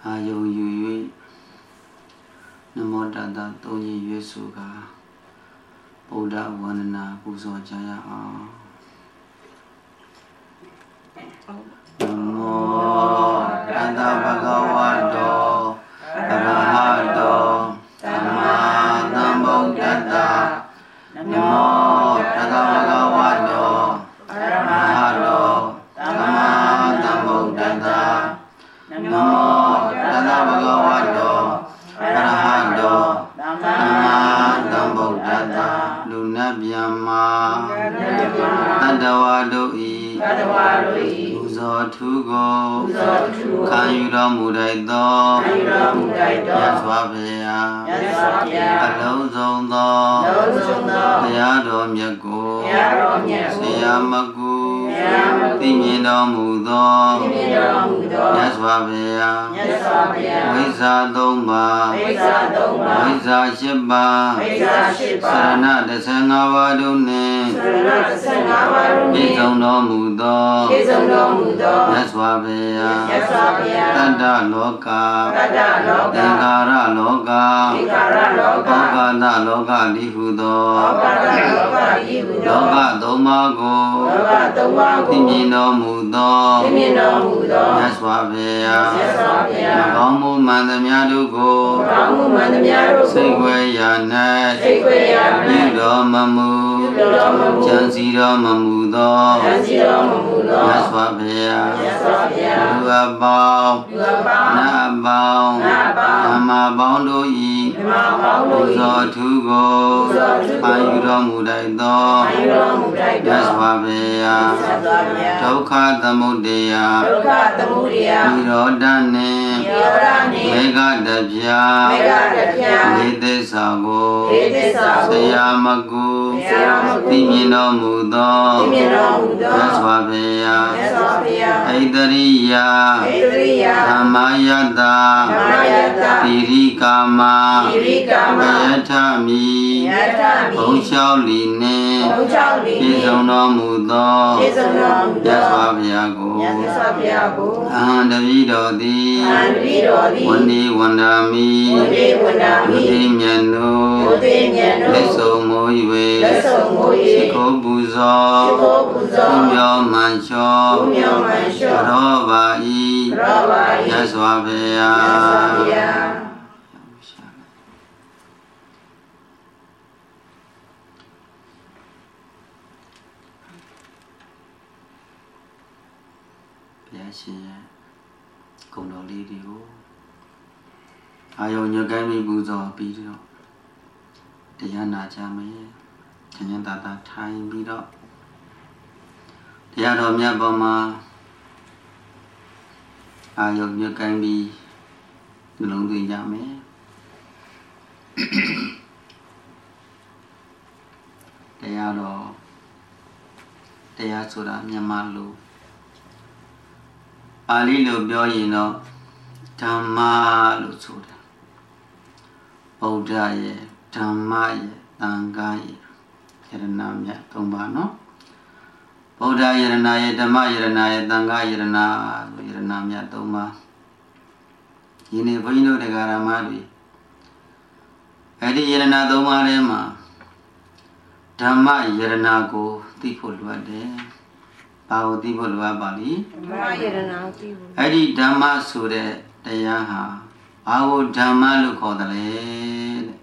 ယုံယူ၍နမောတတသုံးရရွေးဆိုကဗုဒ္ဓဝန္ဒနာပူဇော်ကြရအောင်နမောတတဗုဒ္ဓဝါဒောအရဟတောသမ္မာသမ္ဗုဒ္ဓတ္တနမောတတဗုဒ္ဓဝါဒောအရဟတောသမ္မာသမ္ဗုဒ္ဓတ္တနမောတတဗုဒ္ဓဝါဒောအရဟတောသမ္မာသမ္ဗုဒ္ဓတ္တလူနာဗျမ္မာတတဝါတို့ဤပူဇော်ထူးကိုခံယူတော်မူလိုက်သောမြတ်စွာဘုရားအလုံးစုံသောဘုရားတော်မြတ်ကိုဆရာမကူသိမြင်တော်မူသောမြတ်စွာဘုရားဝိဇ္ဇာ၃ပါးဝိဇ္ဇာ၈ပါးသရဏ15ပါးတို့နှင့်ပြည့်စုံတော်မူသောမြတ်စွာဘုရားတတ္တလောကသင်္ခါရလောကဩကာသလောကလိဟုသောလောကသုံးပါးကိုသိမြင်တော်မူသောမြတ်စွာဘုရားမကောင်းမှုမှန်သမျှတို့ကိုစိတ်ွယ်ရာ၌ပြုတော်မမူကြံစည်တော်မမူသောမြတ်စွာဘုရားလူအပေါင်းနတ်အပေါင်းဓမ္မပေါင်းတို့ဤပူဇော်ထူးကိုခံယူတော်မူလိုက်သောမြတ်စွာဘုရားဒုက္ခသမုဒယနိရောဓနှင့်မေဃတပြာနေသစ္စာကိုဆရာမကူသိမြင်တော်မူသောမြတ်စွာဘုရားဣတရိယဓမ္မယတ္တတိရိကာမဘယထမိဘုံလျှောက်လီနှင့်ပြည့်စုံတော်မူသောမြတ်စွာဘုရားကိုအဟံတပိတော်သည်ဝန္ဒီဝန္ဒာမိဒုတိမြတ်နုလက်ဆုံမိုး၍ရှိခိုးပူဇော်ဘုမြောမှန်လျှောရောပါ၏မြတ်စွာဘုရားရှင်ဂုဏ်တော်လေးတွေကိုအာယုံညွတ်ကိုင်းပြီးပူဇော်ပြီးတော့တရားနာကြမယ်။ဉာဏ်သာသာထိုင်ပြီးတော့တရားတော်မြတ်ပေါ်မှာအာယုံညွတ်ကိုင်းပြီးနှလုံးသွင်းကြမယ်။တရားဆိုတာမြန်မာလိုပါဠိလိုပြောရင်တော့ဓမ္မလို့ဆိုတာဗုဒ္ဓရဲ့ဓမ္မရဲ့သံဃာရဲ့ယရဏမြတ်၃ပါးနော်ဗုဒ္ဓယရဏရဲ့ဓမ္မယရဏရဲ့သံဃာယရဏဆိုယရဏမြတ်၃ပါးဒီနေ့ဘုန်းကြီးတို့တရားဓမ္မတွေအဲ့ဒီယရဏ၃ပါးထဲမှာဓမ္မယရဏကိုသိဖို့လိုအပ်တယ်ဘာကိုသိဖို့လိုအပ်ပါလိဓမ္မယရဏကိုသိဖို့အဲ့ဒီဓမ္မဆိုတဲ့တရားဟာဘာကိုဓမ္မလို့ခေါ်တယ်လဲတဲ့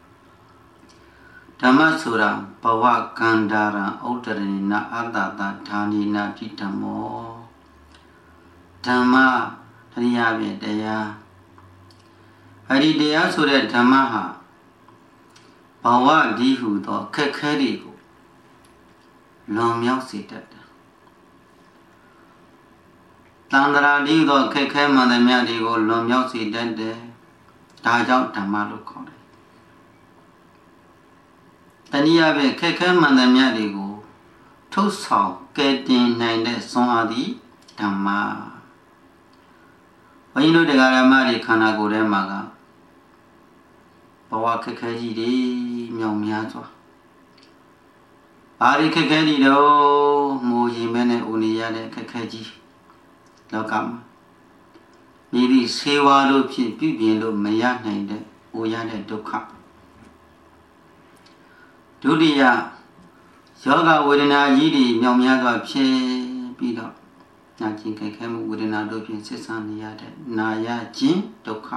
ဓမ္မဆိုတာဘဝကန္တာရံဥဒ္ဒရဏိနာအတ္တတာဌာနိနာတိဓမ္မောဓမ္မတရားဖြင့်တရားအဲ့ဒီတရားဆိုတဲ့ဓမ္မဟာဘဝဒီဟုသောခက်ခဲတွေကိုလွန်မြောက်စေတတ်တယ်တန္တရာဒီသောခက်ခဲမှန်သမျှတွေကိုလွန်မြောက်စေတတ်တယ်ဒါကြောင့်ဓမ္မလို့ခေါ်တယ်တနည်းအားဖြင့်ခက်ခဲမှန်သမျှတွေကိုထုတ်ဆောင်ကယ်တင်နိုင်တဲ့စွမ်းအားသည်ဓမ္မဘုန်းကြီးတို့တရားဓမ္မတွေခန္ဓာကိုယ်ထဲမှာကဘဝခက်ခဲကြီးတွေမြောင်များစွာဘာတွေခက်ခဲကြီးတော့မိုးရင်မဲနဲ့ဦးနေရတဲ့ခက်ခဲကြီးလောကမှာမြမိသည့်ဆေးဝါးတို့ဖြင့်ပြုပြင်လို့မရနိုင်တဲ့အိုရတဲ့ဒုက္ခဒုတိယယောဂဝေဒနာကြီးတွေမြောင်များစွာဖြစ်ပြီးတော့နာကျင်ကြိုက်ခဲမှုဝေဒနာတို့ဖြင့်ဆက်ဆံနေရတဲ့နာရခြင်းဒုက္ခ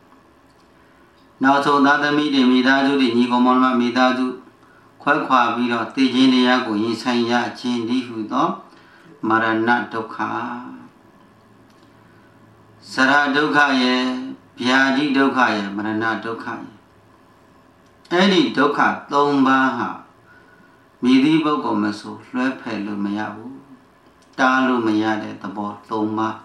နောက်ဆုံးသာသမီတွေမိသားစုတွေညီကောင်မောင်နှမမိသားစုခွဲခွာပြီးတော့သိခြင်းတရားကိုရင်ဆိုင်ရခြင်းဒီဟုသောမရဏဒုက္ခစရဒုက္ခရဲ့ဗျာတိဒုက္ခရဲ့မရဏဒုက္ခရဲ့အဲ့ဒီဒုက္ခ၃ပါးဟာမိသည့်ပုဂ္ဂိုလ်မဆိုလွှဲဖယ်လို့မရဘူးတားလို့မရတဲ့သဘော၃ပါး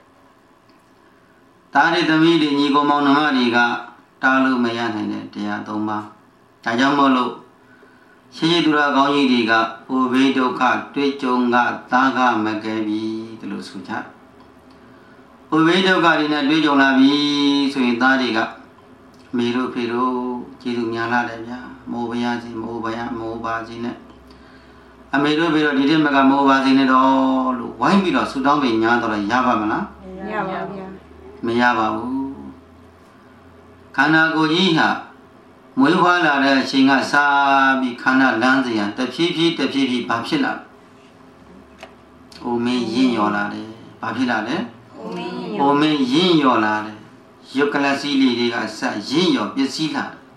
တားတဲ့သမီးတွေညီကောင်မောင်နှမတွေကတားလို့မရနိုင်တဲ့တရား၃ပါးဒါကြောင့်မို့လို့ရှိရှိသူရကောင်းကြီးတွေကဥဘေဒုက္ခတွေ့ကြုံကသာကမကဲပြီဒီလိုဆိုကြဥဘေဒုက္ခတွေနဲ့တွေ့ကြုံလာပြီဆိုရင်သားတွေကမေတို့ဖေတို့ကျေးဇူးများလာတယ်ဗျာမိုးပါရစီမိုးပါစီနဲ့အမေတို့ဖေတို့ဒီတစ်မကမိုးပါစီနဲ့တော့လို့ဝိုင်းပြီးတော့ဆူတောင်းပေညာတော့ရပါမလားမရပါဘူးဗျာမရပါဘူးခန္ဓာကိုယ်ကြီးဟာမွေးဖွားလာတဲ့အချိန်ကစားပြီးခန္ဓာလမ်းစဉ်တဖြည်းဖြည်းဘာဖြစ်လာလဲ။အိုမင်းရင့်ရော်လာတယ်။ဘာဖြစ်လာလဲ။အိုမင်းရင့်ရော်လာတယ်။ယုတ်ကလစီလေးတွေကစရင့်ရော်ပစ္စည်းလာတယ်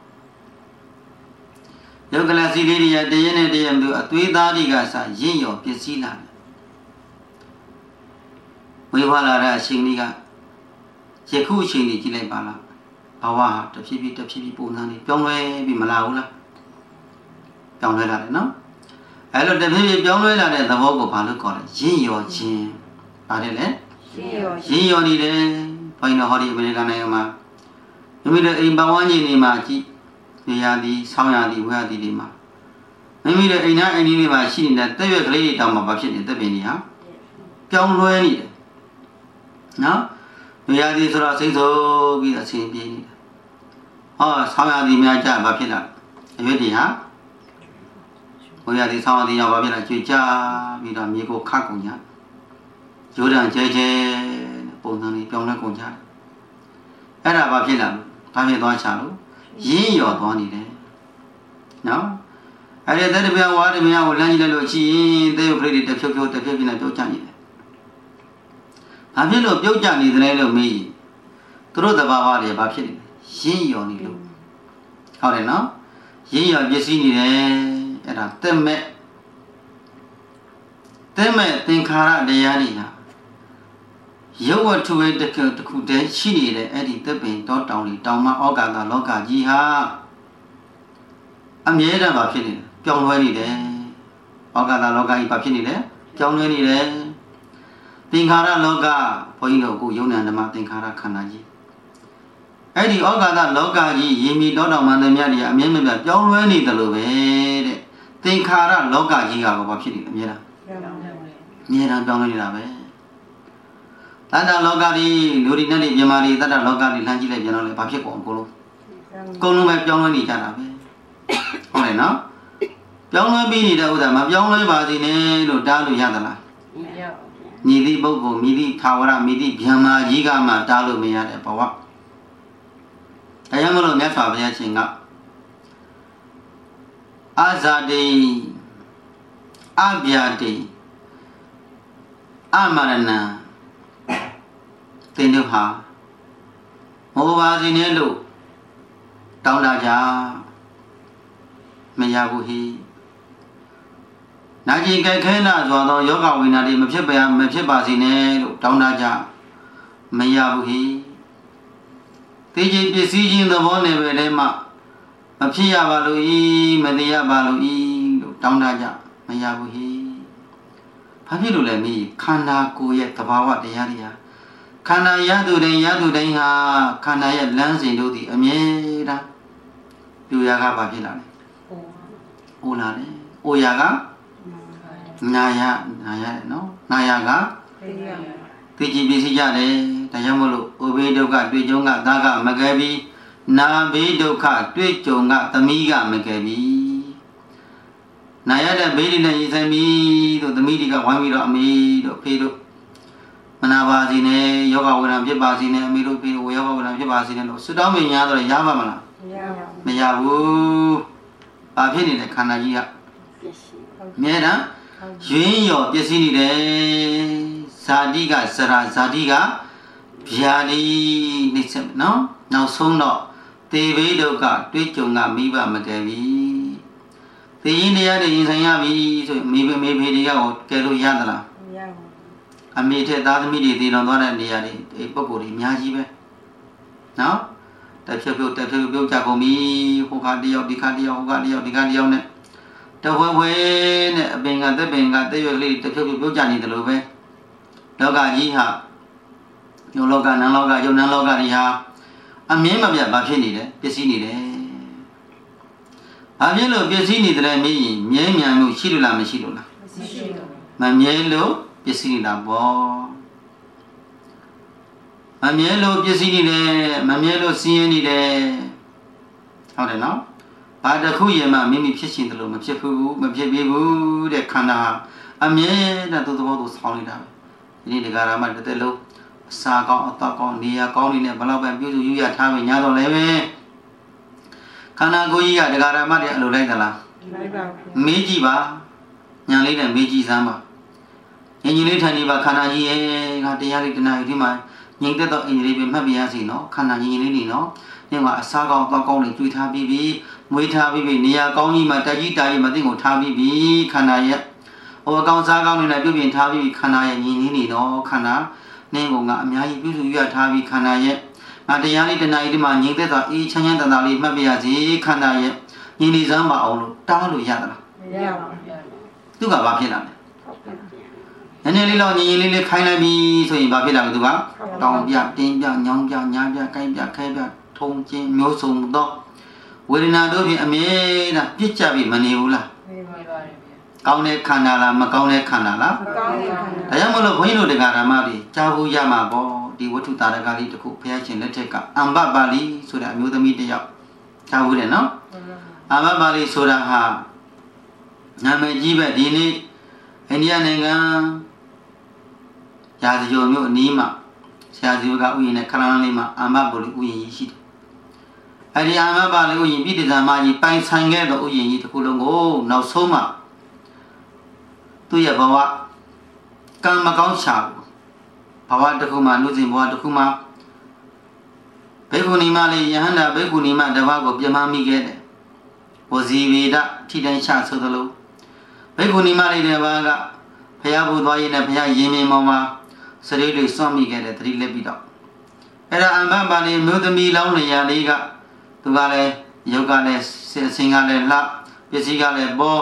။ယုတ်ကလစီလေးတွေကတရနဲ့တရမလို့အသွေးသားတွေကစရင့်ရော်ပစ္စည်းလာတယ်။မွေးဖွားလာတဲ့အချိန်လေးကယခုအချိန်လေးကြည့်လိုက်ပါလား။ဘဝဟာတဖြည်းဖြည်းပုံစံလေးပြောင်းလဲပြီးမလာဘူးလားပြောင်းလဲလာတယ်နော်အဲ့လိုတဖြည်းဖြည်းပြောင်းလဲလာတဲ့သဘောကိုဘာလို့ခေါ်လဲရင့်ရော်ခြင်းပါတယ်လေရင့်ရော်နေတယ်ဘိုင်းတော်ဟောဒီအမေရိကန်နိုင်ငံမှာမိမိတို့အိမ်ပဝန်းကျင်တွေမှာကြည့်နေရသည်ဆောင်းရသည်ဝဲရသည်တွေမှာမိမိတို့အိမ်သားအိမ်ကြီးတွေမှာရှိနေတဲ့တက်ရွက်ကလေးတွေတောင်မှဘာဖြစ်နေတက်ပင်တွေဟာပြောင်းလဲနေတယ်နော်နေရာဒီဆိုတော့စိတ်ဆိုးပြီးအဆင်ပြေနေတယ်ဟောဆောင်းရသည်များကြဘာဖြစ်လာအရွက်တွေဟာဟိုရသည်ဆောင်းရသည်ရောက်ဘာဖြစ်လာကြွေကြပြီးတော့မြေကိုခတ်ကုန်ကြရိုးတံကျဲပုံစံလေးပြောင်းလဲကုန်ကြအဲ့ဒါဘာဖြစ်လာဘာဖြစ်သွားချလို့ရင်းရော်သွားနေတယ်နော်အဲ့ဒီတဲ့ပြန်ဝါးတပြန်ကိုလမ်းကြည့်လိုက်လို့ရှိရင်တဲ့ရုပ်ကလေးတွေတစ်ဖြုတ်ဖြုတ်နဲ့ပြောကြနေတယ်ဘာဖြစ်လို့ပြုတ်ကြနေတယ်လို့မေးသူတို့သဘာဝတွေဘာဖြစ်နေလဲရင်းရော်နေလို့ဟုတ်တယ်နော်ရင်းရော်ပစ္စည်းနေတယ်အဲ့ဒါတက်မဲ့သင်္ခါရတရားတွေဟာရုပ်ဝတ္ထုရဲ့တစ်ခုတည်းရှိနေတဲ့အဲ့ဒီသက်ပင်တောတောင်တွေတောင်မဩကာသလောကကြီးဟာအမြဲတမ်းဘာဖြစ်နေလဲပြောင်းလဲနေတယ်ဩကာသလောကကြီးဘာဖြစ်နေလဲပြောင်းလဲနေတယ်သင်္ခါရလောကဘုန်းကြီးတို့ကိုယုံနာဓမ္မသင်္ခါရခန္ဓာကြီးအဲ့ဒီဩကာသလောကကြီးရေမီတောတောင်မှန်သမျှတွေအမြဲမပြတ်ပြောင်းလဲနေတယ်လို့ပဲတဲ့သင်္ခါရလောကကြီးကဘာဖြစ်နေလဲအမြဲတမ်းပြောင်းလဲနေတာပဲတတ္တလောကကြီးလူတွေနဲ့မြမာတွေတတ္တလောကကြီးလှမ်းကြည့်လိုက်ပြန်တော့လေဘာဖြစ်ကုန်အကုန်လုံးပဲပြောင်းလဲနေကြတာပဲဟုတ်တယ်နော်ပြောင်းလဲပြီးနေတဲ့ဥစ္စာမပြောင်းလဲပါစေနဲ့လို့တားလို့ရသလားမရဘူးညီသည့်ပုဂ္ဂိုလ်မိသည့်သာဝရမိသည့်ဗျမ္မာကြီးကမှတားလို့မရတဲ့ဘဝဒါကြောင့်မလို့မြတ်စွာဘုရားရှင်ကအာဇာတိအဗျာတိအမရဏံသင်တို့ဟာမောပါစီနဲ့လို့တောင်းတကြမရဘူးဟိနာကျင်ကြိုက်ခဲနာစွာသောယောဂဝိနာတွေမဖြစ်ပါစေနဲ့လို့တောင်းတကြမရဘူးဟိသိခြင်းပစ္စည်းချင်းသဘောနယ်ပဲထဲမှာမဖြစ်ရပါလို့ဤမသိရပါလို့ဤလို့တောင်းတကြမရဘူးဟိဘာဖြစ်လို့လဲမိခန္ဓာကိုယ်ရဲ့သဘာဝတရားတွေဟာခန္ဓာရသူတိုင်းဟာခန္ဓာရဲ့လမ်းစဉ်တို့သည်အမြဲတမ်းပြူရာကဘာဖြစ်လာလဲအိုလာတယ်အိုရာကနာရနော်နာရကသိကြည်ပစ္စည်းကြတယ်ဒါကြောင့်မလို့ဥပေဒုက္ခတွေ့ကြုံကသာကမကဲပြီးနာဘေဒုက္ခတွေ့ကြုံကသမီးကမကဲပြီးနာရတဲ့ဘေးတွေနဲ့ရင်ဆိုင်ပြီးတို့သမီးတွေကဝိုင်းပြီးတော့အမေတို့ဖေတို့မနာပါစီနဲ့ယောဂဝေဒနာဖြစ်ပါစီနဲ့အမိတို့ဖေဝေယောဂဝေဒနာဖြစ်ပါစီနဲ့လို့စွတောင်းမြင်များတော့ရပါမလားမရဘူးဘာဖြစ်နေလဲခန္ဓာကြီးကမြဲတမ်းရင်းရောပျက်စီးနေတယ်ဇာတိကစရာဇာတိကဗျာဒီနေချက်နော်နောက်ဆုံးတော့တေဘိဒုက္ခတွေ့ကြုံကမိဘမကယ်ပြီသေရင်တရားတွေရင်ဆိုင်ရပြီဆိုမေဖေတွေကကယ်လို့ရသလားမရဘူးအမေထက်သားသမီးတွေတည်တော်သွားတဲ့နေရာတွေဒီပုံကိုယ်တွေအများကြီးပဲနော်တက်ဖြုတ်ပြုတ်ကြကုန်ပြီဟိုခါတယောက်ဒီခါတယောက်ဟိုခါတယောက်ဒီခါတယောက်နဲ့တဝဲဝဲနဲ့အပင်ကသက်ပင်ကတက်ရွက်လေးတက်ဖြုတ်ပြုတ်ကြနေတယ်လို့ပဲလောကကြီးဟာယုံလောကနံလောကယုံနံလောကတွေဟာအမြင်မပြတ်ဘာဖြစ်နေလဲပျက်စီးနေတယ်ဘာဖြစ်လို့ပျက်စီးနေတယ်မြင်ရင်မြဲမြံမှုရှိလို့လားမရှိလို့လားမရှိလို့မမြဲလို့ပျက်စီးနေတာပေါ့မမြဲလို့ပျက်စီးနေတယ်မမြဲလို့ဆင်းရဲနေတယ်ဟုတ်တယ်နော်ဘာတစ်ခုရမှမိမိဖြစ်ရှင်တယ်လို့မဖြစ်ဘူးမဖြစ်ပြဘူးတဲ့ခန္ဓာအမြဲတမ်းသူ့သဘောသူဆောင်းနေတာပဲဒီနေ့ဒကာရမတစ်သက်လုံးအစာကောင်းအသောက်ကောင်းနေရာကောင်းနေနဲ့ဘလောက်ပဲပြုစုယူရထားပဲညာတော့လည်းပဲခန္ဓာကိုယ်ကြီးကဒကာရမတွေအလိုလိုက်သလားလိုက်ပါဘူးမေးကြည့်ပါညာလေးနဲ့မေးကြည့်စမ်းပါငြိမ်လေးထိုင်နေပါခန္ဓာကြီးရဲ့ကတရားလေးတဏှာကြီးဒီမှာငြိမ်သက်သောအင်္ဂလိပ်ပဲမှတ်ပြရစီနော်ခန္ဓာငြိမ်လေးနေနော်ဒီမှာအစာကောင်းအသောက်ကောင်းတွေကျွေးထားပြီးပြီမွေးထားပြီးပြီနေရာကောင်းကြီးမှာတက်ကြီးတာကြီးမသိကိုထားပြီးပြီခန္ဓာရဲ့ဟိုအကောင်စားကောင်းနေနဲ့ပြုပြင်ထားပြီးခန္ဓာရဲ့ငြိမ်လေးနေနော်ခန္ဓာနင်းကောင်ကအများကြီးပြုစုရထားပြီးခန္ဓာရဲ့ငါတရားလေးတဏှာကြီးဒီမှာငြိမ်သက်သောအေးချမ်းချမ်းတန်တာလေးမှတ်ပြရစီခန္ဓာရဲ့ငြိမ်နေစမ်းပါအောင်လို့တားလို့ရသလားမရပါဘူးသူကဘာဖြစ်လာလဲနည်းနည်းလေးတော့ငြိမ်လေးခိုင်းလိုက်ပြီဆိုရင်ဘာဖြစ်လာလဲသူကတောင်ပြတင်းပြညောင်းပြညာပြကိုင်းပြခဲပြထုံချင်းမျိုးစုံတော့ဝေဒနာတို့ဖြင့်အမြဲတမ်းပြစ်ကြပြီမနေဘူးလားနေပါပါတယ်ဗျာကောင်းတဲ့ခန္ဓာလားမကောင်းတဲ့ခန္ဓာလားမကောင်းတဲ့ခန္ဓာဒါကြောင့်မလို့ဘုန်းကြီးတို့တရားဓမ္မတွေကြားဖို့ရမှာပေါ့ဒီဝတ္ထုတာရကလေးတစ်ခုဘုရားရှင်လက်ထက်ကအမ္ဘပါဠိဆိုတဲ့အမျိုးသမီးတစ်ယောက်ကြားဘူးတယ်နော်အမ္ဘပါဠိဆိုတာဟာနာမည်ကြီးပဲဒီနေ့အိန္ဒိယနိုင်ငံရာဇဂိုမြို့အနီးမှာဆရာစီကဥယျာဉ်နဲ့ခလန်းလေးမှာအမ္ဘပါဠိဥယျာဉ်ကြီးရှိတယ်အဲဒီအမ္ဘပါဠိဥယျာဉ်ပြည်တည်စာမကြီးပိုင်ဆိုင်ခဲ့တဲ့ဥယျာဉ်ကြီးတစ်ခုလုံးကိုနောက်ဆုံးမှာသူ့ရဲ့ဘဝကံမကောင်းချဘူးဘဝတစ်ခုမှာလူစဉ်ဘဝတစ်ခုမှာဘေကုဏီမလေးယဟန္တာဘေကုဏီမတစ်ပါးကိုပြမမိခဲ့တယ်ဝဇီဝေဒထိတိုင်းချဆိုသလိုဘေကုဏီမလေးတစ်ပါးကဘုရားဘုသွားရေးနဲ့ဘုရားရင်မြင်ပေါ်မှာစရိတ်တွေစွန့်မိခဲ့တယ်တတိလက်ပြီးတော့အဲ့ဒါအမ္ဘပါဠိမြို့သမီးလောင်းလျာလေးကသူကလည်းယုတ်ကလည်းစင်ကလည်းလှပစ္စည်းကလည်းပေါ်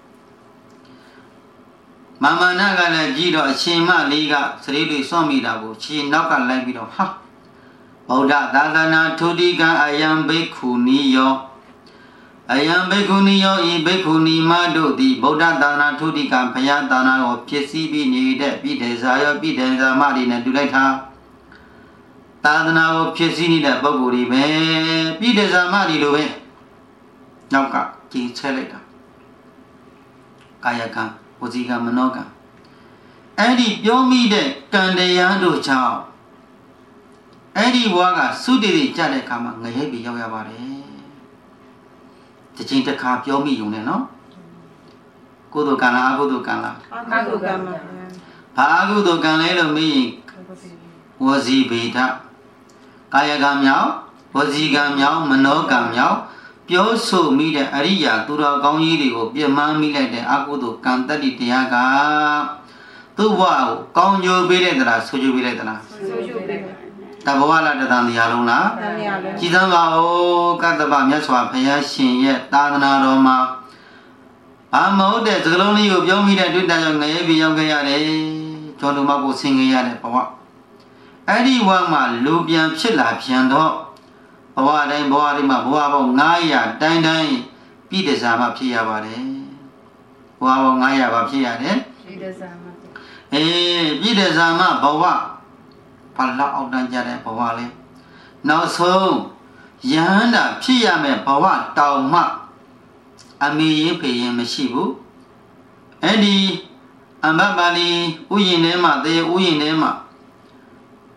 မာမနာကလည်းကြည့်တော့အရှင်မလေးကစရိတ်တွေစွန့်မိတာကိုခြေနောက်ကလိုက်ပြီးတော့ဟာဗုဒ္ဓသာသနာထုတိကအယံဘိက္ခုနီယောအယံဘိက္ခုနီယောဤဘိက္ခုနီမတို့သည်ဗုဒ္ဓသာသနာထုတိကဘုရားသာသနာကိုဖြစ်စည်းပြီးနေတဲ့ပြည်တေဇာယောပြည်တေဇာမတွေနဲ့တူလိုက်တာသာသနာကိုဖြစ်စည်းနေတဲ့ပုဂ္ဂိုလ်တွေပဲပြည်တေဇာမတွေလိုပဲနောက်ကကြည်ချဲလိုက်တာကာယကံဝစီကံမနောကံအဲ့ဒီပြောမိတဲ့ကံတရားတို့ကြောင့်အဲ့ဒီဘဝကသုတေတိကြတဲ့အခါမှာငရဲပြီရောက်ရပါတယ်တချင်းတစ်ခါပြောမိုံနဲ့နော်ကုသိုလ်ကံလားအကုသိုလ်ကံလားအကုသိုလ်ကံပါဘာအကုသိုလ်ကံလဲလို့မေးရင်ဝစီဗေဒကာယကံမြောက်ဝစီကံမြောက်မနောကံမြောက်ပြောဆိုမိတဲ့အရိယာသူတော်ကောင်းကြီးတွေကိုပြမမိလိုက်တဲ့အကုသိုလ်ကံတတ္တိတရားကသူ့ဘဝကိုကောင်းကျိုးပေးလိုက်သလားဆိုးကျိုးပေးလိုက်သလားဆိုးကျိုးပေးလိုက်တဘဝလားတသံတရားလုံးလားတန်တရားလုံးကြည်စမ်းပါဦးကတ္တဗမြတ်စွာဘုရားရှင်ရဲ့သာသနာတော်မှာဘာမဟုတ်တဲ့သကလုံးလေးကိုပြောမိတဲ့တွေ့တာကြောင့်ငရဲပြေရောက်ခဲ့ရတယ်ကျော်လူမောက်ကိုဆင်ခဲ့ရတဲ့ဘဝအဲ့ဒီဘဝမှာလူပြန်ဖြစ်လာပြန်တော့ဘဝတိုင်းဘဝတွေမှာဘဝပေါင်း900တိုင်းတိုင်းပြည်တစားမှဖြစ်ရပါတယ်ဘဝပေါင်း900ပါဖြစ်ရတယ်ပြည်တစားမှပြည်တစားမှဘဝဘာလောက်အောက်တန်းကြတဲ့ဘဝလဲနောက်ဆုံးယဟန္တာဖြစ်ရမယ်ဘဝတောင်မှအမေရင်ဖေရင်မရှိဘူးအဲ့ဒီအမ္ဘပါဠိဥယျာဉ်ထဲမှာတေဥယျာဉ်ထဲမှာ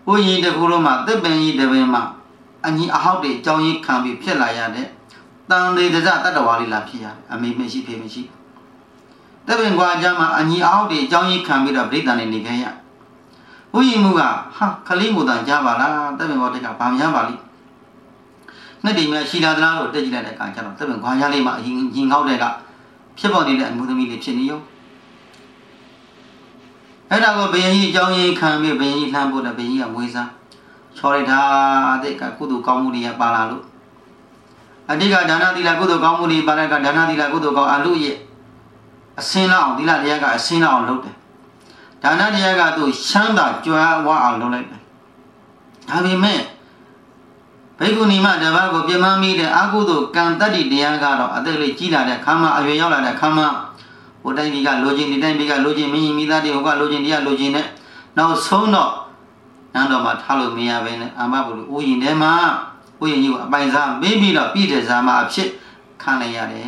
ဥယျာဉ်တစ်ခုလုံးမှာသစ်ပင်ကြီးတစ်ပင်မှာအညီအဟောက်တွေအကြောင်းကြီးခံပြီးဖြစ်လာရတဲ့တန်သေးတစတတ္တဝါလေးလာဖြစ်ရအမေမရှိဖေမရှိသစ်ပင်ကွာအကြမ်းမှာအညီအဟောက်တွေအကြောင်းကြီးခံပြီးတော့ပြိတ္တန်နေခဲ့ရဥယျာဉ်မှုကဟာခလေးမို့တန်ကြပါလားသစ်ပင်ဘောတက်ကဘာမှမပါလိငှက်တွေများရှိလာသလားလို့တက်ကြည့်လိုက်တဲ့အခါကျတော့သစ်ပင်ခွာရလေးမှာအရင်ငေါက်တဲ့ကဖြစ်ပေါ်နေတဲ့အမှုသမီးလေးဖြစ်နေရောအဲ့ဒါကိုဘယင်ကြီးအကြောင်းရင်းခံပြီးဘယင်ကြီးလှမ်းဖို့တဲ့ဘယင်ကြီးကမွေးစားချော်လိုက်တာတဲ့ကကုသိုလ်ကောင်းမှုတွေကပါလာလို့အတိကဒါနသီလကုသိုလ်ကောင်းမှုတွေပါတဲ့ကဒါနသီလကုသိုလ်ကောင်းအလူရဲ့အစင်းလောက်အောင်သီလတရားကအစင်းလောက်အောင်လုပ်တယ်ဒါနတရားကသူရှမ်းသာကြွားဝအောင်လုပ်လိုက်တယ်ဒါပေမဲ့ဘိက္ခုနီမတပတ်ကိုပြမမိတဲ့အကုသိုလ်ကံတတ္တိတရားကတော့အသက်လေးကြီးလာတဲ့ခမ်းမအရွယ်ရောက်လာတဲ့ခမ်းမဟိုတိုင်းပြည်ကလိုချင်ဒီတိုင်းပြည်ကလိုချင်မင်းကြီးမိသားတွေဟိုကလိုချင်တရားလိုချင်နဲ့နောက်ဆုံးတော့နန်းတော်မှာထားလို့မရဘဲနဲ့အာမဘုလူဥယျာဉ်ထဲမှာဥယျာဉ်ကြီးကိုအပိုင်စားပေးပြီးတော့ပြည်တဲ့ဇာမအဖြစ်ခံလိုက်ရတယ်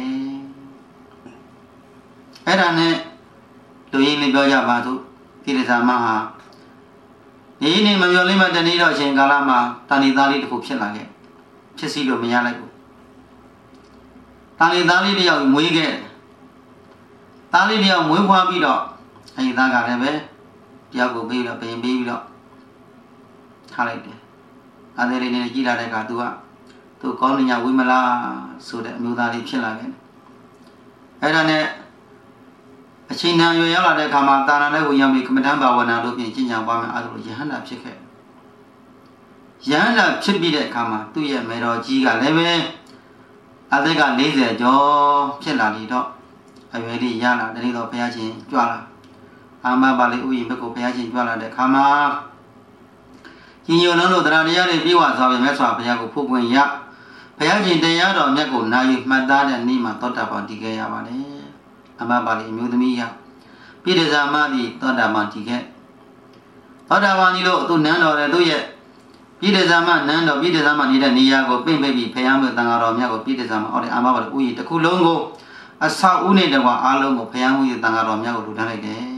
အဲ့ဒါနဲ့လူရင်းလေးပြောကြပါစို့ပြည်တဲ့ဇာမဟာဒီနေ့မပြောလိမ့်မတနေ့တော့အချိန်ကာလမှာတာဏိသားလေးတစ်ခုဖြစ်လာခဲ့ဖြစ်စီလို့မရလိုက်ဘူးတာဏိသားလေးတယောက်မွေးခဲ့သားလေးတယောက်မွေးဖွားပြီးတော့အဲဒီသားကလည်းပဲတယောက်ကိုပေးပြီးတော့ပြင်ပေးပြီးတော့ထားလိုက်တယ်အားသေးလေးနဲ့ကြီးလာတဲ့အခါသူကောင်းညဝိမလားဆိုတဲ့အမျိုးသားလေးဖြစ်လာခဲ့အဲ့ဒါနဲ့အချိန်တန်ရွယ်ရောက်လာတဲ့အခါမှာတာဏနဲ့ကိုရောက်ပြီးကမ္မဋ္ဌာန်းဘာဝနာတို့ပြင်ကျင့်ကြံပွားမယ်အဲ့လိုယဟန္တာဖြစ်ခဲ့ယဟန္တာဖြစ်ပြီးတဲ့အခါမှာသူ့ရဲ့မေတော်ကြီးကလည်းပဲအသက်က40ကျော်ဖြစ်လာပြီးတော့အရွယ်လေးရလာတနေ့တော့ဘုရားရှင်ကြွလာအာမပါဠိဥယျာဉ်ဘက်ကိုဘုရားရှင်ကြွလာတဲ့အခါမှာညီညွတ်လုံးတို့တရားတရားတွေပြီးဝသွားပြီမြတ်စွာဘုရားကိုဖုတ်ခွင့်ရဘုရားရှင်တရားတော်မြတ်ကိုနာယူမှတ်သားတဲ့နေ့မှာသောတာပန်တည်ခဲ့ရပါတယ်အမပါဠိအမျိုးသမီးရပြည်တဇာမသည်သောတာပန်တည်ခဲ့သောတာပန်ဒီလို့သူနန်းတော်တဲ့သူရဲ့ပြည်တဇာမနန်းတော်ပြည်တဇာမနေတဲ့နေရာကိုပင့်ပေးပြီးဘုရားမြတ်တန်ဃာတော်မြတ်ကိုပြည်တဇာမအော်တဲ့အာမပါဠိဥယျာဉ်တစ်ခုလုံးကိုအဆောက်ဦးနဲ့တကွာအားလုံးကိုဘုရားမြတ်တန်ဃာတော်မြတ်ကိုလူထားလိုက်တယ်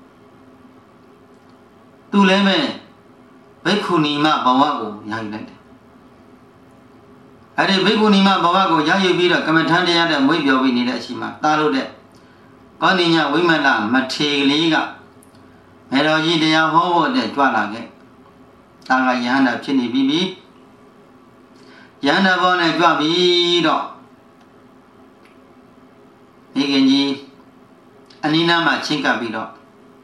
သူလည်းမဲ့ဘိက္ခုနီမဘဝကိုရယူလိုက်တယ်အဲ့ဒီဘိက္ခုနီမဘဝကိုရယူပြီးတော့ကမ္မထံတရားတဲ့မွေးပြောပြီးနေတဲ့အချိန်မှာတားလို့တဲ့ကောဏိညဝိမလမထေလေးကမေတော်ကြီးတရားဟောဖို့တဲ့ကြွလာခဲ့တာကယဟန္တာဖြစ်နေပြီယဟန္တာဘောနဲ့ကြွပြီးတော့မိခင်ကြီးအနိနာမှာချင်းကပ်ပြီးတော့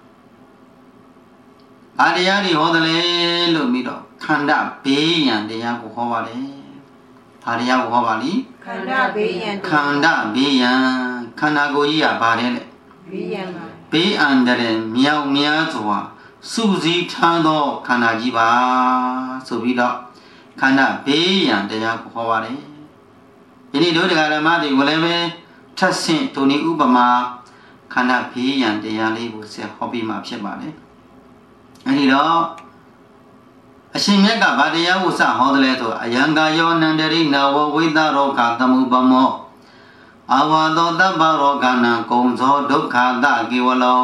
ဘာတရားတွေဟောတယ်လဲလို့ပြီးတော့ခန္ဓာဘေးရန်တရားကိုဟောပါတယ်ဘာတရားကိုဟောပါလိခန္ဓာဘေးရန်ခန္ဓာဘေးရန်ခန္ဓာကိုယ်ကြီးကဘာလဲလဲဘေးရန်ပါဘေးအန္တရာယ်မြောက်များစွာစုစည်းထားသောခန္ဓာကြီးပါဆိုပြီးတော့ခန္ဓာဘေးရန်တရားကိုဟောပါတယ်ဒီနေ့တို့တရားဓမ္မတွေကိုလည်းပဲထပ်ဆင့်ဒုန်ဤဥပမာခန္ဓာဘေးရန်တရားလေးကိုဆက်ဟောပြီးမှဖြစ်ပါတယ်အဲဒီတော့အရှင်မြတ်ကဗာတရားကိုစဟောတယ်လဲဆိုအယံကာယောနန္တရိနဝဝိသရောဂသမုပမောအဝါသောတပ္ပရောဂနံကုံသောဒုက္ခတကေဝလော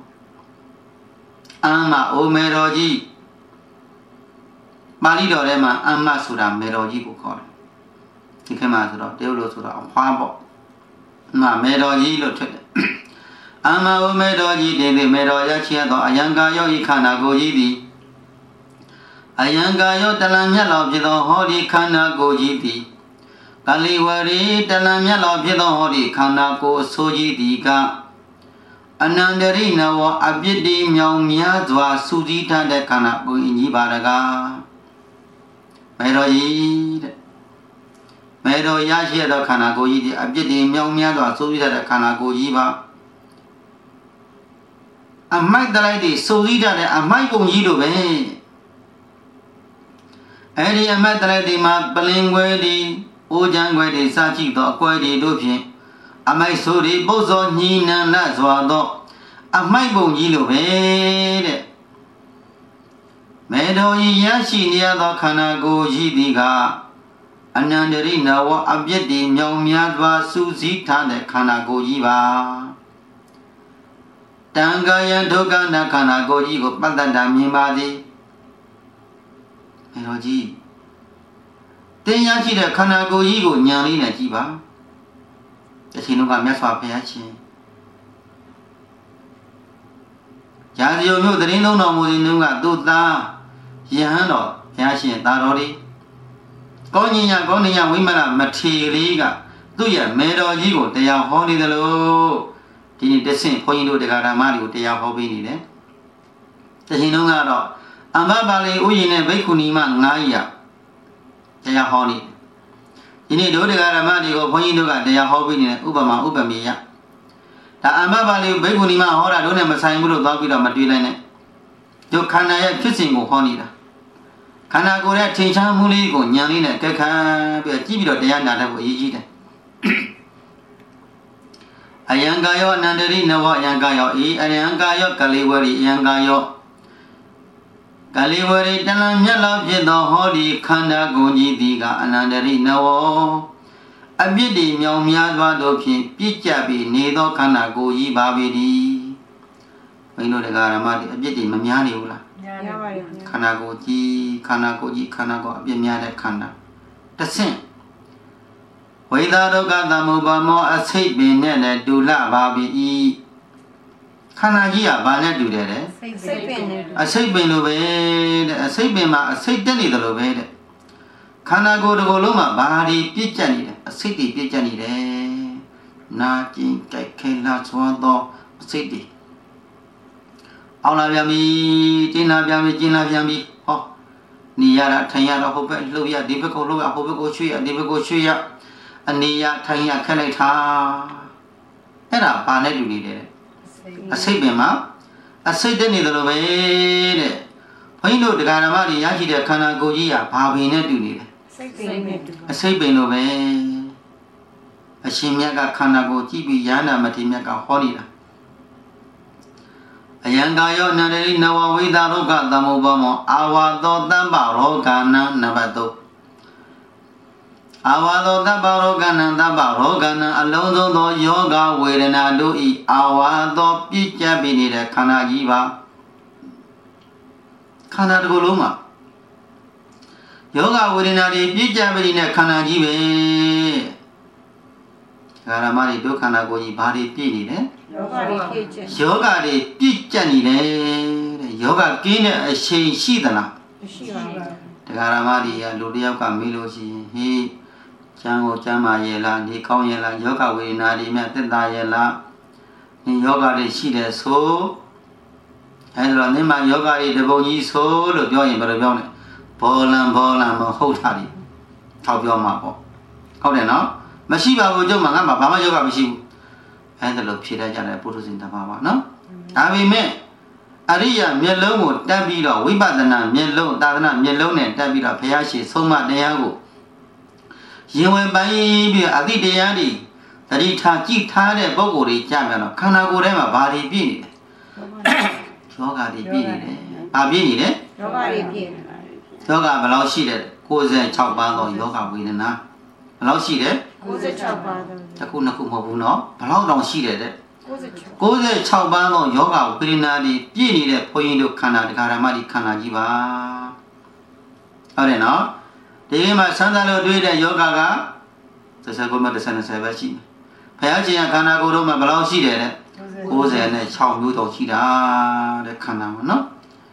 အမ္မအိုမေတော်ကြီးပါဠိတော်ထဲမှာအမ္မဆိုတာမေတော်ကြီးကိုခေါ်တယ်ဒီခေတ်မှာဆိုတော့တရုတ်လိုဆိုတော့အဖွားပေါ့မေတော်ကြီးလို့ထွက်တယ်အမဝမေတော်ကြီးတေတိမေတော်ရချီရသောအယံကာယောဤခန္ဓာကိုယ်ကြီးသည်အယံကာယောတလံမြတ်လောဖြစ်သောဟောဒီခန္ဓာကိုယ်ကြီးသည်ကလိဝရီတလံမြတ်လောဖြစ်သောဟောဒီခန္ဓာကိုယ်အစိုးကြီးသည်ကအနန္တရိနဝအပြစ်တိမြောင်များစွာစုစည်းထားတဲ့ခန္ဓာကိုယ်ကြီးပါတကားမေတော်ကြီးတဲ့မေတော်ရရှိသောခန္ဓာကိုယ်ကြီးသည်အပြစ်တိမြောင်များစွာစုစည်းထားတဲ့ခန္ဓာကိုယ်ကြီးပါအမိုက်တလိုက်တွေစုစည်းထားတဲ့အမိုက်ပုံကြီးလိုပဲအဲ့ဒီအမိုက်တလိုက်တွေမှာပလင်ခွဲတွေအိုးချမ်းခွဲတွေစကြည့်သောအကွဲတွေတို့ဖြင့်အမိုက်ဆိုးတွေပုတ်စောညှိနှံနှစွာသောအမိုက်ပုံကြီးလိုပဲတဲ့မေတော်ဤရရှိနေရသောခန္ဓာကိုယ်ကြီးသည်ကအနန္တရိနဝအပြစ်တွေမြောင်များစွာစုစည်းထားတဲ့ခန္ဓာကိုယ်ကြီးပါတံကာယဒုက္ခနာခန္ဓာကိုယ်ကြီးကိုပတ္တတာမြင်ပါသည်မေတော်ကြီးတင်းရရှိတဲ့ခန္ဓာကိုယ်ကြီးကိုညံလေးနဲ့ကြည့်ပါတချင်တို့ကမြတ်စွာဘုရားရှင်ရာဇယုံမျိုးသတင်းသုံးတော်မူစဉ်တုန်းကသူ့သားယဟန်တော်ဘုရားရှင်သားတော်လေးကောင်းညင်ညာဝိမလမထေလေးကသူ့ရဲ့မေတော်ကြီးကိုတရားဟောနေတယ်လို့ဒီနေ့တဆင့်ဘုန်းကြီးတို့တရားဓမ္မတွေကိုတရားဟောပေးနေတယ်တချင်တုန်းကတော့အမ္ဘပါဠိဥယျာဉ်နဲ့ဘိက္ခုနီမ900တရားဟောနေဒီနေ့တို့တရားဓမ္မတွေကိုဘုန်းကြီးတို့ကတရားဟောပေးနေတယ်ဥပမာဥပမေယဒါအမ္ဘပါဠိဘိက္ခုနီမဟောတာတို့နဲ့မဆိုင်ဘူးလို့သွားပြီးတော့မတွေးလိုက်နဲ့တို့ခန္ဓာရဲ့ဖြစ်စဉ်ကိုဟောနေတာခန္ဓာကိုယ်ရဲ့ထင်ရှားမှုလေးကိုဉာဏ်လေးနဲ့ကက်ခံပြီးကြည့်ပြီးတော့တရားနာတတ်ဖို့အရေးကြီးတယ်အယံကာယောအနန္တရိနဝအယံကာယောဤအယံကာယောကလေးဝရီအယံကာယောကလေးဝရီတလံမြတ်လောက်ဖြစ်သောဟောဒီခန္ဓာကိုယ်ကြီးသည်ကအနန္တရိနဝအပြစ်တွေမြောင်များသွားသောဖြင့်ပြစ်ကြပြီးနေသောခန္ဓာကိုယ်ကြီးပါပေသည်ဘုန်းကြီးတို့တရားဓမ္မတွေအပြစ်တွေမများနေဘူးလားများပါရဲ့ခန္ဓာကိုယ်ကြီးခန္ဓာကိုယ်အပြစ်များတဲ့ခန္ဓာတဆင့်ဝိသာဒုက္ခသမုပ္ပါမောအစိတ်ပင်နဲ့လည်းတူလပါပြီခန္ဓာကြီးကဘာနဲ့တူတယ်လဲစိတ်ပင်နဲ့အစိတ်ပင်လိုပဲတဲ့အစိတ်ပင်မှာအစိတ်တက်နေတယ်လို့ပဲတဲ့ခန္ဓာကိုယ်တစ်ခုလုံးမှာဘာတွေပြည့်ကျက်နေတယ်အစိတ်တွေပြည့်ကျက်နေတယ်နာကျင်ကြိုက်ခဲလာစွာသောအစိတ်တွေအောင်လာပြန်ပြီကျင်းလာပြန်ပြီဟောနေရတာထိုင်ရတော့ဟိုဘက်လှုပ်ရဒီဘက်ကိုလှုပ်ရဟိုဘက်ကိုရွှေ့ရဒီဘက်ကိုရွှေ့ရအနေရထိုင်ရခက်လိုက်တာအဲ့ဒါဘာနဲ့တူနေတယ်အစိတ်ပင်မှာအစိတ်တက်နေတယ်လို့ပဲတဲ့ဘုန်းကြီးတို့တရားဓမ္မတွေရရှိတဲ့ခန္ဓာကိုယ်ကြီးကဘာပင်နဲ့တူနေလဲအစိတ်ပင်လို့ပဲအရှင်မြတ်ကခန္ဓာကိုယ်ကြည့်ပြီးယန္တာမထေရမြတ်ကဟောနေတာအယံကာယောနန္ဒရိနဝဝိသရောဂသမုပ္ပါမောအာဝါသောတမ္ပရောဂနံနံပါတ်3အာဝါသောတမ္ပရောဂနံအလုံးစုံသောယောဂဝေဒနာတို့ဤအာဝါသောပြည့်ကျက်ပြီးနေတဲ့ခန္ဓာကြီးပါခန္ဓာတစ်ခုလုံးမှာယောဂဝေဒနာတွေပြည့်ကျက်ပြီးနေတဲ့ခန္ဓာကြီးပဲကာရမတွေဒုက္ခနာကိုကြီးဘာတွေပြည့်နေလဲယောဂတွေပြည့်ကျက်နေတယ်တဲ့ယောဂကင်းတဲ့အချိန်ရှိသလားမရှိပါဘူးတရားဓမ္မတွေကလူတယောက်ကမေးလို့ရှိရင်ဟေးကျမ်းကိုကျမ်းမာရဲ့လားနေကောင်းရဲ့လားယောဂဝေဒနာတွေမြတ်တက်တာရဲ့လားနေယောဂတွေရှိတယ်ဆိုအဲဒါတော့နေမှာယောဂတွေတပုံကြီးဆိုလို့ပြောရင်ဘယ်လိုပြောလဲဘောလံမဟုတ်တာတွေထောက်ပြောမှာပေါ့ဟုတ်တယ်နော်မရှိပါဘူးကျုပ်မှာငါဘာမှယောဂမရှိဘူးအဲဒါလို့ဖြေတတ်ကြတယ်ပုထုဇဉ်တပါးပါနော်ဒါပေမဲ့အရိယာမျက်လုံးကိုတက်ပြီးတော့ဝိပဿနာမျက်လုံးသာသနာမျက်လုံးနဲ့တက်ပြီးတော့ဘုရားရှိဆုံးမတရားကိုရင်ဝင်ပိုင်းပြီးအတိတရားတွေတတိထားကြည့်ထားတဲ့ပုဂ္ဂိုလ်တွေကြာမြန်တော့ခန္ဓာကိုယ်ထဲမှာဘာတွေပြည့်နေလဲယောဂတွေပြည့်နေတယ်ဘာပြည့်နေလဲယောဂတွေပြည့်နေယောဂဘယ်လောက်ရှိတယ်96ပါးသောယောဂဝေဒနာဘယ်လောက်ရှိတယ် 96ပါးတစ်ခုနှစ်ခုမဟုတ်ဘူးနော်ဘယ်လောက်တောင်ရှိတယ်တဲ့96ပါးသောယောဂဝေဒနာတွေပြည့်နေတဲ့ဘုန်းကြီးတို့ခန္ဓာတရားဓမ္မဒီခန္ဓာကြီးပါဟုတ်တယ်နော်ဒီမှာဆန်းစားလို့တွေ့တဲ့ယောဂက39မှ30ပဲရှိတယ်ဘုရားရှင်ကခန္ဓာကိုယ်တို့မှာဘယ်လောက်ရှိတယ်တဲ့96မျိုးတော့ရှိတာတဲ့ခန္ဓာမှာနော်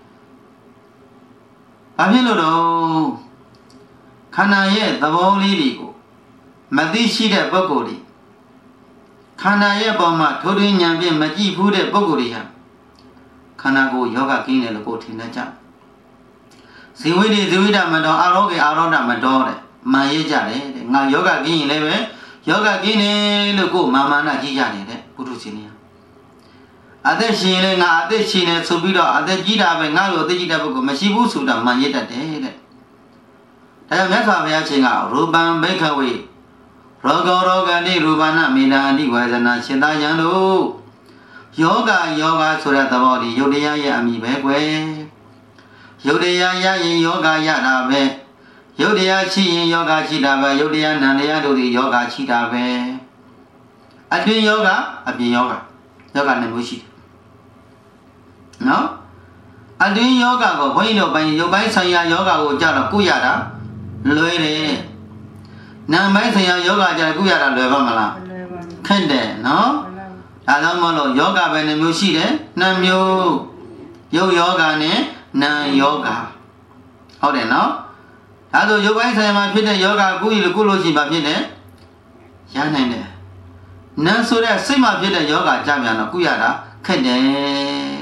ဘာဖြစ်လို့တော့ခန္ဓာရဲ့သဘောလေးတွေကိုမသိရှိတဲ့ပုဂ္ဂိုလ်တွေခန္ဓာရဲ့ပုံမှာထိုးထွင်းဉာဏ်ဖြင့်မကြည့်ဘူးတဲ့ပုဂ္ဂိုလ်တွေဟာခန္ဓာကိုယ်ယောဂကင်းတယ်လို့ကိုထင်တတ်ကြဇေဝိဒမတော်အာရောဂေအာရောဒမတော်တဲ့မှန်ရကြတယ်တဲ့ငါယောဂကင်းရင်လည်းပဲယောဂကင်းတယ်လို့ကိုမာမာနကြီးကြတယ်တဲ့ပုထုဇဉ်တွေအသက်ရှင်လည်းငါအသက်ရှင်နေဆိုပြီးတော့အသက်ကြီးတာပဲငါလိုအသက်ကြီးတဲ့ပုဂ္ဂိုလ်မရှိဘူးဆိုတာမှန်ရတတ်တယ်တဲ့ဒါကြောင့်မြတ်စွာဘုရားရှင်ကရူပံဘိက္ခဝေရောဂဂန္တိရူပနာမေနာအနိဝေဇနာရှင်သာယံတို့ယောဂဆိုတဲ့သဘောဒီယုတ်တရားရဲ့အမိပဲကွယ်ယုတ်တရားရရင်ယောဂရတာပဲယုတ်တရားရှိရင်ယောဂရှိတာပဲယုတ်တရားနံတရားတို့ဒီယောဂရှိတာပဲအတွင်းယောဂအပြင်ယောဂနဲ့မျိုးရှိတယ်နော်အတွင်းယောဂကိုဘုန်းကြီးတို့ပိုင်းရုပ်ပိုင်းဆိုင်ရာယောဂကိုကြတော့ကုရတာလွယ်တယ်နာမ်ပိုင်းဆိုင်ရာယောဂကြတော့ကုရတာလွယ်ပါမလားခက်တယ်နော်ဒါကြောင့်မလို့ယောဂပဲနှမျိုးရှိတယ်နှစ်မျိုးရုပ်ယောဂနဲ့နာမ်ယောဂဟုတ်တယ်နော်ဒါဆိုရုပ်ပိုင်းဆိုင်ရာမှာဖြစ်တဲ့ယောဂကုလို့ရှိမှဖြစ်တယ်ရနိုင်တယ်နာမ်ဆိုတဲ့စိတ်မှာဖြစ်တဲ့ယောဂကြပြန်တော့ကုရတာခက်တယ်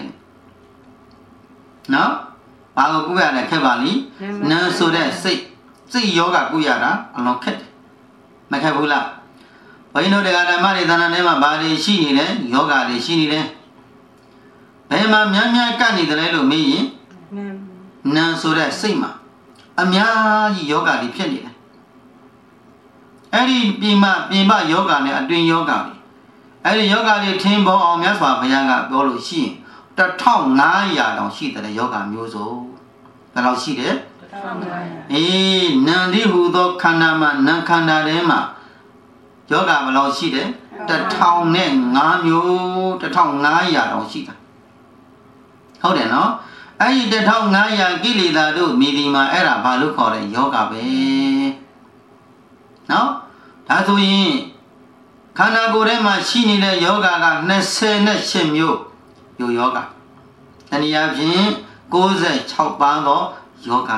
နော်ဘာကိုကုရလဲခက်ပါလိနာမ်ဆိုတဲ့စိတ်ယောဂကုရတာအလုံးခက်တယ်မခက်ဘူးလားဘုန်းကြီးတို့တရားဓမ္မတွေသဏ္ဍာန်ထဲမှာဘာတွေရှိနေလဲယောဂတွေရှိနေတယ်ဘယ်မှာများများကပ်နေတယ်လဲလို့မေးရင်နာမ်ဆိုတဲ့စိတ်မှာအများကြီးယောဂတွေဖြစ်နေတယ်အဲ့ဒီပြင်ပယောဂနဲ့အတွင်းယောဂတွေအဲ့ဒီယောဂတွေထင်ပေါ်အောင်မြတ်စွာဘုရားကပြောလို့ရှိရင်1500တောင်ရှိတယ်ယောဂမျိုးစုံဘယ်လောက်ရှိတယ်1500နံဒီဟူသောခန္ဓာမှာနံခန္ဓာထဲမှာယောဂဘယ်လောက်ရှိတယ်1005မျိုး1500တောင်ရှိတာဟုတ်တယ်နော်အဲ့ဒီ1500ကိလေသာတို့မိဒီမှာအဲ့ဒါဘာလို့ခေါ်လဲယောဂပဲနော်ဒါဆိုရင်ခန္ဓာကိုယ်ထဲမှာရှိနေတဲ့ယောဂက28မျိုးယောဂတနည်းအားဖြင့်96ပါးသောယောဂ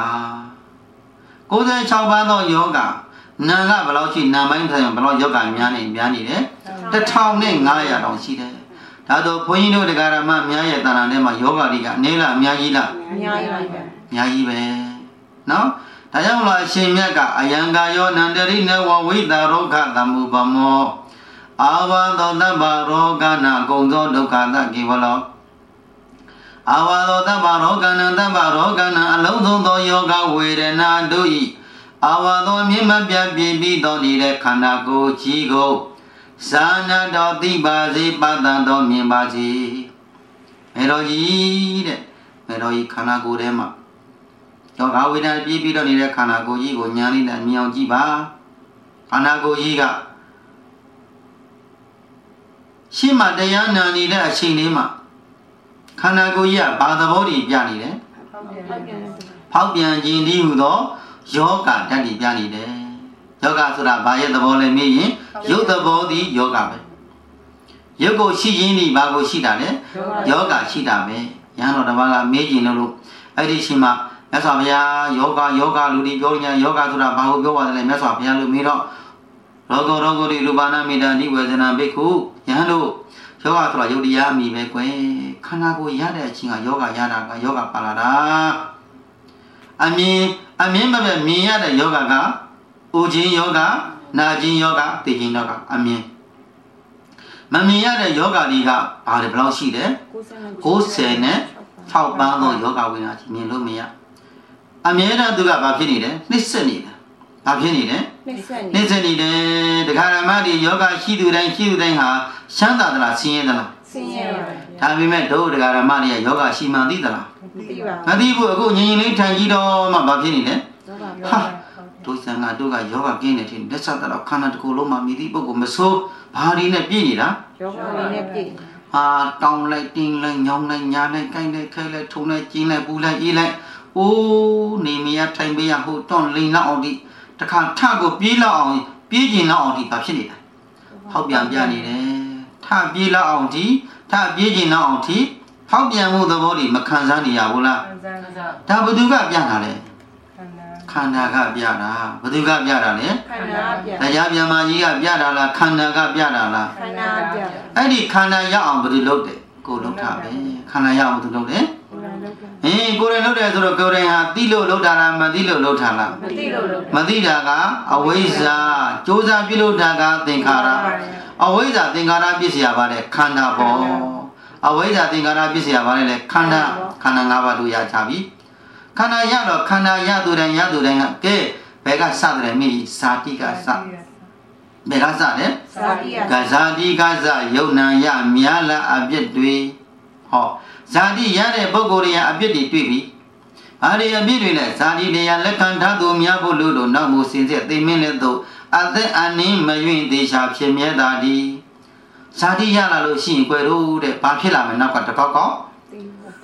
96ပါးသောယောဂနာကဘယ်လောက်ရှိနာပိုင်းဆိုင်ဘယ်လောက်ယောဂများနေတယ်1500တောင်ရှိတယ်ဒါတော့ဘုန်းကြီးတို့တရားဓမ္မများရဲ့တဏ္ဍာထဲမှာယောဂတွေကအနည်းလားအများကြီးလားအများကြီးပဲနော်ဒါကြောင့်လို့အရှင်မြတ်ကအယံကာယောနန္တရိနဝဝိတာရောဂသမုပမောအာဝသောတဗ္ဗရောဂနာကုံသောဒုက္ခသကိဝလောအာဝသောတဗ္ဗရောဂနာအလုံးစုံသောယောဂဝေဒနာတို့ဤအာဝသောမြင့်မပြတ်ပြည့်ပြီးသောနေတဲ့ခန္ဓာကိုယ်ကြီးကိုဇာနာတော်သိပါစေပတ္တန်တော်မြင်ပါစေမေတော်ကြီးတဲ့မေတော်ကြီးခန္ဓာကိုယ်ထဲမှာယောဂဝေဒနာပြည့်ပြီးတော့နေတဲ့ခန္ဓာကိုယ်ကြီးကိုညာလေးနဲ့မြင်အောင်ကြည့်ပါခန္ဓာကိုယ်ကြီးကရှင်းမှတရားနာနေတဲ့အချိန်လေးမှာခန္ဓာကိုယ်ကြီးကဘာသဘောတည်ပြနေတယ်ဖောက်ပြန်ခြင်းဒီဟူသောယောဂဓာတ်တွေပြနေတယ်ယောဂဆိုတာဘာရဲ့သဘောလဲမေးရင်ရုပ်သဘောသည်ယောဂပဲရုပ်ကိုရှိရင်းဒီဘာကိုရှိတာလဲယောဂရှိတာပဲရဟန်းတော်တစ်ပါးကမေးကြည့်လို့အဲ့ဒီချိန်မှာမြတ်စွာဘုရားယောဂလူတွေပြောညာယောဂဆိုတာဘာကိုပြောပါတယ်လဲမြတ်စွာဘုရားလို့မေးတော့ရောဂတိလူပါဏမိတာနိဝေဇနာဘိက္ခုယဟန်တို့ယောဂဆိုတာယုတ်တရားမိပဲကွယ်ခန္ဓာကိုယ်ရတဲ့အချိန်ကယောဂရတာကယောဂပါလာတာအမြင်ပဲမြင်ရတဲ့ယောဂကဥခြင်းယောဂနာခြင်းယောဂသိခြင်းယောဂအမြင်မမြင်ရတဲ့ယောဂတွေကဘာလဲဘယ်လောက်ရှိတယ်96ပန်းသောယောဂဝိညာဉ်မြင်လို့မရအမြဲတမ်းသူကဘာဖြစ်နေလဲနှိမ့်ဆက်နေတယ်ဘာဖြစ်နေလဲနှိမ့်ဆက်နေတယ်ဒကာရမတွေယောဂရှိသူတိုင်းဟာချမ်းသာသလားဆင်းရဲသလားဆင်းရဲပါဘူးဒါပေမဲ့တို့ဒကာရမတွေကယောဂရှိမှသိသလားမသိဘူးအခုငြိမ်လေးထိုင်ကြည့်တော့မှဘာဖြစ်နေလဲဟာတို့ဆံကတို့ကယောဂကင်းနေတယ်လက်ဆက်တော့ခန္ဓာတစ်ခုလုံးမှာမိသည့်ပုဂ္ဂိုလ်မဆိုးဘာတွေနဲ့ပြည့်နေတာယောဂတွေနဲ့ပြည့်ဟာတောင်းလိုက်တင်းလိုက်ညောင်းလိုက်ညာလိုက်ကိုင်းလိုက်ခဲလိုက်ထုံလိုက်ကျင်းလိုက်ပူလိုက်အေးလိုက်အိုးနေမရထိုင်ပေးရဟိုတွန့်လိန်လောက်အောင်ဒီတခါထကိုပြေးလောက်အောင်ပြေးကျင်လောက်အောင်ဒီဘာဖြစ်နေတာဟောက်ပြန်ပြနေတယ်ထပြေးလောက်အောင်ဒီထပြေးကျင်လောက်အောင်ဒီဟောက်ပြန်မှုသဘောတွေမခံစားနေရဘူးလားဒါဘယ်သူကပြတာလဲခန္ဓာကပြတာဘယ်သူကပြတာလဲခန္ဓာပြတရားပြန်မာကြီးကပြတာလားခန္ဓာကပြတာလားခန္ဓာပြအဲ့ဒီခန္ဓာရအောင်ဘယ်သူလုပ်တယ်ကိုလုပ်တာပဲခန္ဓာရအောင်ဘယ်သူလုပ်တယ်ကိုယ်လုပ်တယ်ဆိုတော့ကိုယ်တိုင်ဟာသိလို့လုပ်တာလားမသိလို့လုပ်တာလားမသိတာကအဝိဇ္ဇာကြိုးစားပြုလုပ်တာကသင်္ခါရအဝိဇ္ဇာသင်္ခါရပြည့်စရာပါတဲ့ခန္ဓာပေါ်အဝိဇ္ဇာသင်္ခါရပြည့်စရာပါတဲ့ခန္ဓာ၅ပါးတို့ရချပြီခန္ဓာရတော့ခန္ဓာရသူတိုင်းကကဲဘယ်ကစတယ်မိဇာတိကစဘယ်ကစတယ်ဇာတိကစယုံနာရမြာလာအပြစ်တွေဟောဇာတိရတဲ့ပုဂ္ဂိုလ်တွေအပြစ်တွေတွေ့ပြီဘာတွေအပြစ်တွေလဲဇာတိတရားလက်ခံထားသူများဖို့လို့နောက်မှုစင်စစ်သိမင်းလည်းသို့အသက်အနည်းမယွင့်သေးချာဖြစ်မြဲတာဒီဇာတိရလာလို့ရှိရင်ကွယ်တို့တဲ့ဘာဖြစ်လာမလဲနောက်ကတကောက်ကောက်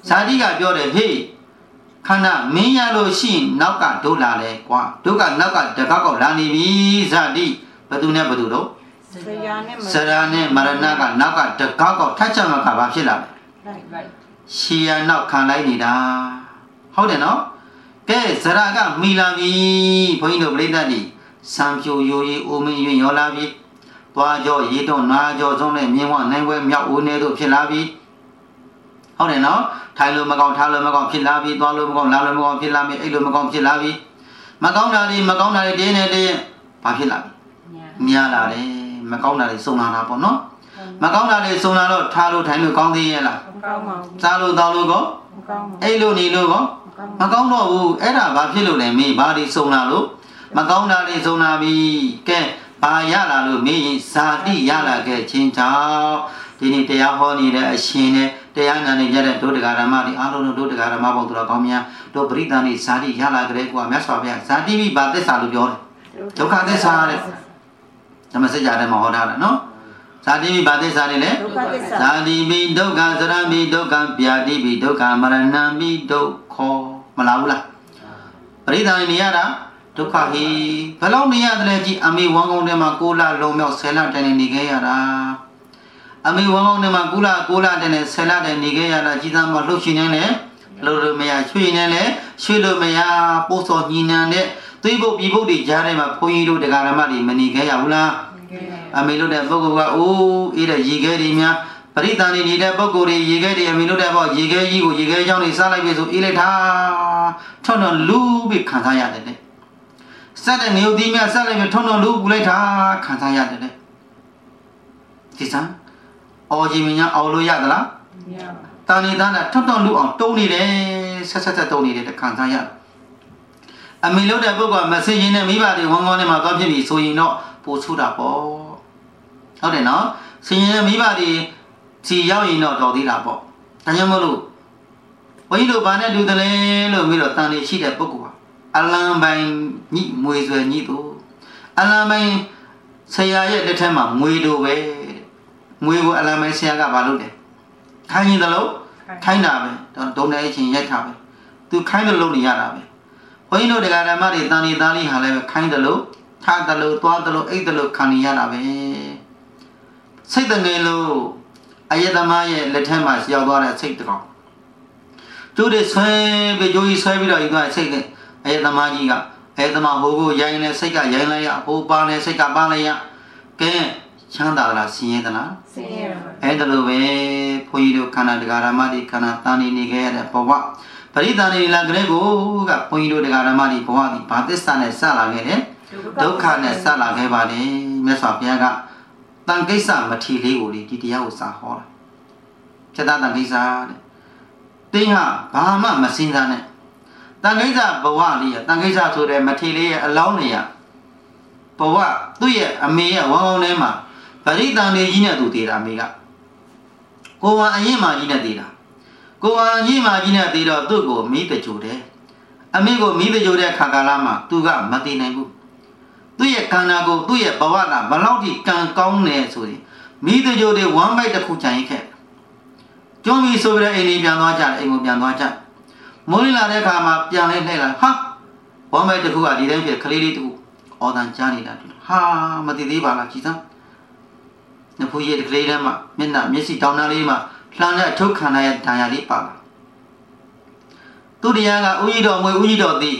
ဇာတိကပြောတယ်ဟေးခန္ဓာမင်းရလို့ရှိနောက်ကဒုလာလေကွာဒုကနောက်ကတကောက်ကောက်လာနေပြီဇာတိဘသူနဲ့ဘသူတော့စရာနဲ့မရဏကနောက်ကတကောက်ကောက်ထက်ချက်မကဘာဖြစ်လာလဲရှီယာနောက်ခံလိုက်နေတာဟုတ်တယ်နော်ကဲဇရာကမိလာပြီဘုန်းကြီးတို့ပြိဿတိစံပြိုယိုရီအိုမင်းရင်ရောလာပြီသွားကြောရေတော့နာကြောဆုံးနဲ့မြင်းဝနိုင်ပွဲမြောက်ဦးနေတို့ဖြစ်လာပြီဟုတ်တယ်နော်ထိုင်လို့မကောင်းထားလို့မကောင်းဖြစ်လာပြီသွားလို့မကောင်းလာလို့မကောင်းဖြစ်လာပြီအဲ့လိုမကောင်းဖြစ်လာပြီမကောင်းတာတွေတင်းနေတင်းဘာဖြစ်လာပြီများလာတယ်မကောင်းတာတွေစုံလာတာပေါ့နော်မကောင်းတာတွေစုံလာတော့ထားလို့ထိုင်လို့ကောင်းသေးရဲ့လားမကောင်းပါဘူးစားလို့တောင်းလို့ကောမကောင်းအဲ့လိုနေလို့ကောမကောင်းတော့ဘူးအဲ့ဒါဘာဖြစ်လို့လဲမေးဘာတွေစုံလာလို့မကောင်းတာတွေစုံလာပြီကဲဘာရလာလို့မေးရင်ဇာတိရလာခဲ့ခြင်းကြောင့်ဒီနေ့တရားဟောနေတဲ့အရှင်နဲ့တရားနာနေကြတဲ့ဒုဒကာရမတွေအားလုံးတို့ဒုဒကာရမဘုံတို့ကောင်းများတို့ပရိသတ်နေဇာတိရလာကြတဲ့ကွာမြတ်စွာဘုရားဇာတိပြီးဘာသစ္စာလို့ပြောတယ်ဒုက္ခသစ္စာတဲ့ဓမ္မစကြာထဲမှာဟောထားတာနော်ဇာတိပြီးဘာသစ္စာလဲဇာတိပြီးဒုက္ခစရမိဒုက္ခပြာတိပြီးဒုက္ခမရဏမိဒုက္ခမလားဘူးလားပရိသတ်နေရတာဒုက္ခဟိဘယ်လောက်နေရတယ်လဲကြည်အမေဝမ်းကောင်းထဲမှာ6လလုံးမြောက်10လတိုင်နေခဲ့ရတာအမေဝမ်းကောင်းထဲမှာ6လတိုင်နဲ့10လတိုင်နေခဲ့ရတာကြည်သားမလှုပ်ရှင်နေနဲ့လှုပ်လို့မရရွှေနေလဲရွှေလို့မရပို့စော်ညီနံတဲ့သွေးပုတ်ပြည်ပုတ်တွေကြားထဲမှာဘုန်းကြီးတို့တရားဓမ္မတွေမနေခဲ့ရဘူးလားအမေလို့တဲ့ပုဂ္ဂိုလ်ကအိုးအေးတဲ့ရေခဲတွေများပရိသတ်နေနေတဲ့ပုဂ္ဂိုလ်တွေရေခဲတွေအမေလို့တဲ့ပေါ့ရေခဲကြီးကိုရေခဲချောင်းတွေစားလိုက်ပြီဆိုအေးလိုက်တာထွန်းတော့လူပြီးခံစားရတယ်တဲ့စက်တဲ့နေုပ်သီးများဆက်လိုက်ပြီးထွန်းတော့လူပူလိုက်တာခံစားရတယ်တဲ့ဒီစံအော်ကြီးမညာအောင်လို့ရသလားမရပါဘူးတာနေသားနဲ့ထွန်းတော့လူအောင်တုံးနေတယ်ဆက်တုံးနေတယ်ခံစားရအမေလို့တဲ့ပုဂ္ဂိုလ်ကမစင်ရင်နဲ့မိဘတွေဝမ်းကောင်းနဲ့မှာသွားဖြစ်ပြီဆိုရင်တော့ပို့ဆူတာပေါ့ဟုတ်တယ်နော်စင်ရင်မိဘတွေစီရောက်ရင်တော့တော်သေးတာပေါ့ဒါကြောင့်မလို့ဘုန်းကြီးတို့ဘာနဲ့တူတယ်လဲလို့ပြီးတော့တန်နေရှိတဲ့ပုဂ္ဂိုလ်ကအလံပိုင်ညိမွေဆွဲညိတို့အလံပိုင်ဆရာရဲ့လက်ထက်မှာမွေတို့ပဲမွေကိုအလံပိုင်ဆရာကဘာလုပ်လဲခိုင်းရင်တလို့ခိုင်းတာပဲဒုံတဲ့အချင်းရိုက်တာပဲသူခိုင်းတယ်လို့နေရတာပဲဘုန်းကြီးတို့တရားဓမ္မတွေတန်နေသားလေးဟာလည်းခိုင်းတယ်လို့ထားတယ်လို့သွားတယ်လို့အိတ်တယ်လို့ခံနေရတာပဲစိတ်တငယ်လို့အယတမရဲ့လက်ထက်မှာရောက်သွားတဲ့စိတ်တကောင်ကျိုးတွေဆွဲပြီးကျိုးကြီးဆွဲပြီးတော့ယူသွားစိတ်နဲ့အယတမကြီးကအယတမဟိုကိုရိုင်းနေစိတ်ကရိုင်းလိုက်ရဟိုပါနေစိတ်ကပါလိုက်ရကဲချမ်းသာလားဆင်းရဲသလားဆင်းရဲပါအဲ့ဒါလိုပဲဘုန်းကြီးတို့ခန္ဓာတရားဓမ္မတွေခန္ဓာတန်နေခဲ့ရတဲ့ဘဝပရိသတ်နေလာကြတဲ့ကိုကဘုန်းကြီးတို့တရားဓမ္မတွေဘဝဒီဘာသစ္စာနဲ့စလာခဲ့တယ်ဒုက္ခနဲ့စလာခဲ့ပါတယ်မြတ်စွာဘုရားကတန်ကိစ္စမထီလေးကိုဒီတရားကိုစာဟောတာချက်သားတန်ကိစ္စတဲ့တင်းဟာဘာမှမစင်စားနဲ့တန်ကိစ္စဘဝလေးရတန်ကိစ္စဆိုတဲ့မထီလေးရဲ့အလောင်းတွေရဘဝသူ့ရဲ့အမေရဲ့ဝမ်းကောင်းထဲမှာပရိသတ်နေကြီးနဲ့သူတည်တာအမေကကိုယ်ဝါအရင်မှကြီးနဲ့တည်တာကိုယ်ဝါအရင်မှကြီးနဲ့တည်တော့သူ့ကိုမိတကြိုတယ်အမေကိုမိတကြိုတဲ့ခါကာလမှာသူကမတည်နိုင်ဘူးသူ့ရဲ့ခန္ဓာကိုသူ့ရဲ့ဘဝကဘလောက်ထိကံကောင်းနေဆိုရင်မိတကြိုတွေဝမ်းပိုက်တစ်ခုချင်ခဲ့ကျွန်းပြီးဆိုပြီးတော့အိမ်လေးပြန်သွားကြတယ်အိမ်ကိုပြန်သွားကြမိုးလင်းလာတဲ့အခါမှာပြန်လဲလှည့်လာဟာဝမ်းပိုက်တစ်ခုကဒီတိုင်းဖြစ်ကလေးလေးတစ်ခုအော်တန်ကြားနေတာဟာမတည်သေးပါလားကြည်စမ်းနဖူးရဲ့ကလေးထဲမှာမျက်စိတောင်းတလေးမှာလှမ်းတဲ့အထုတ်ခံရတဲ့ဒဏ်ရာလေးပါလာသူတရားကဦးကြီးတော်မွေဦးကြီးတော်သိ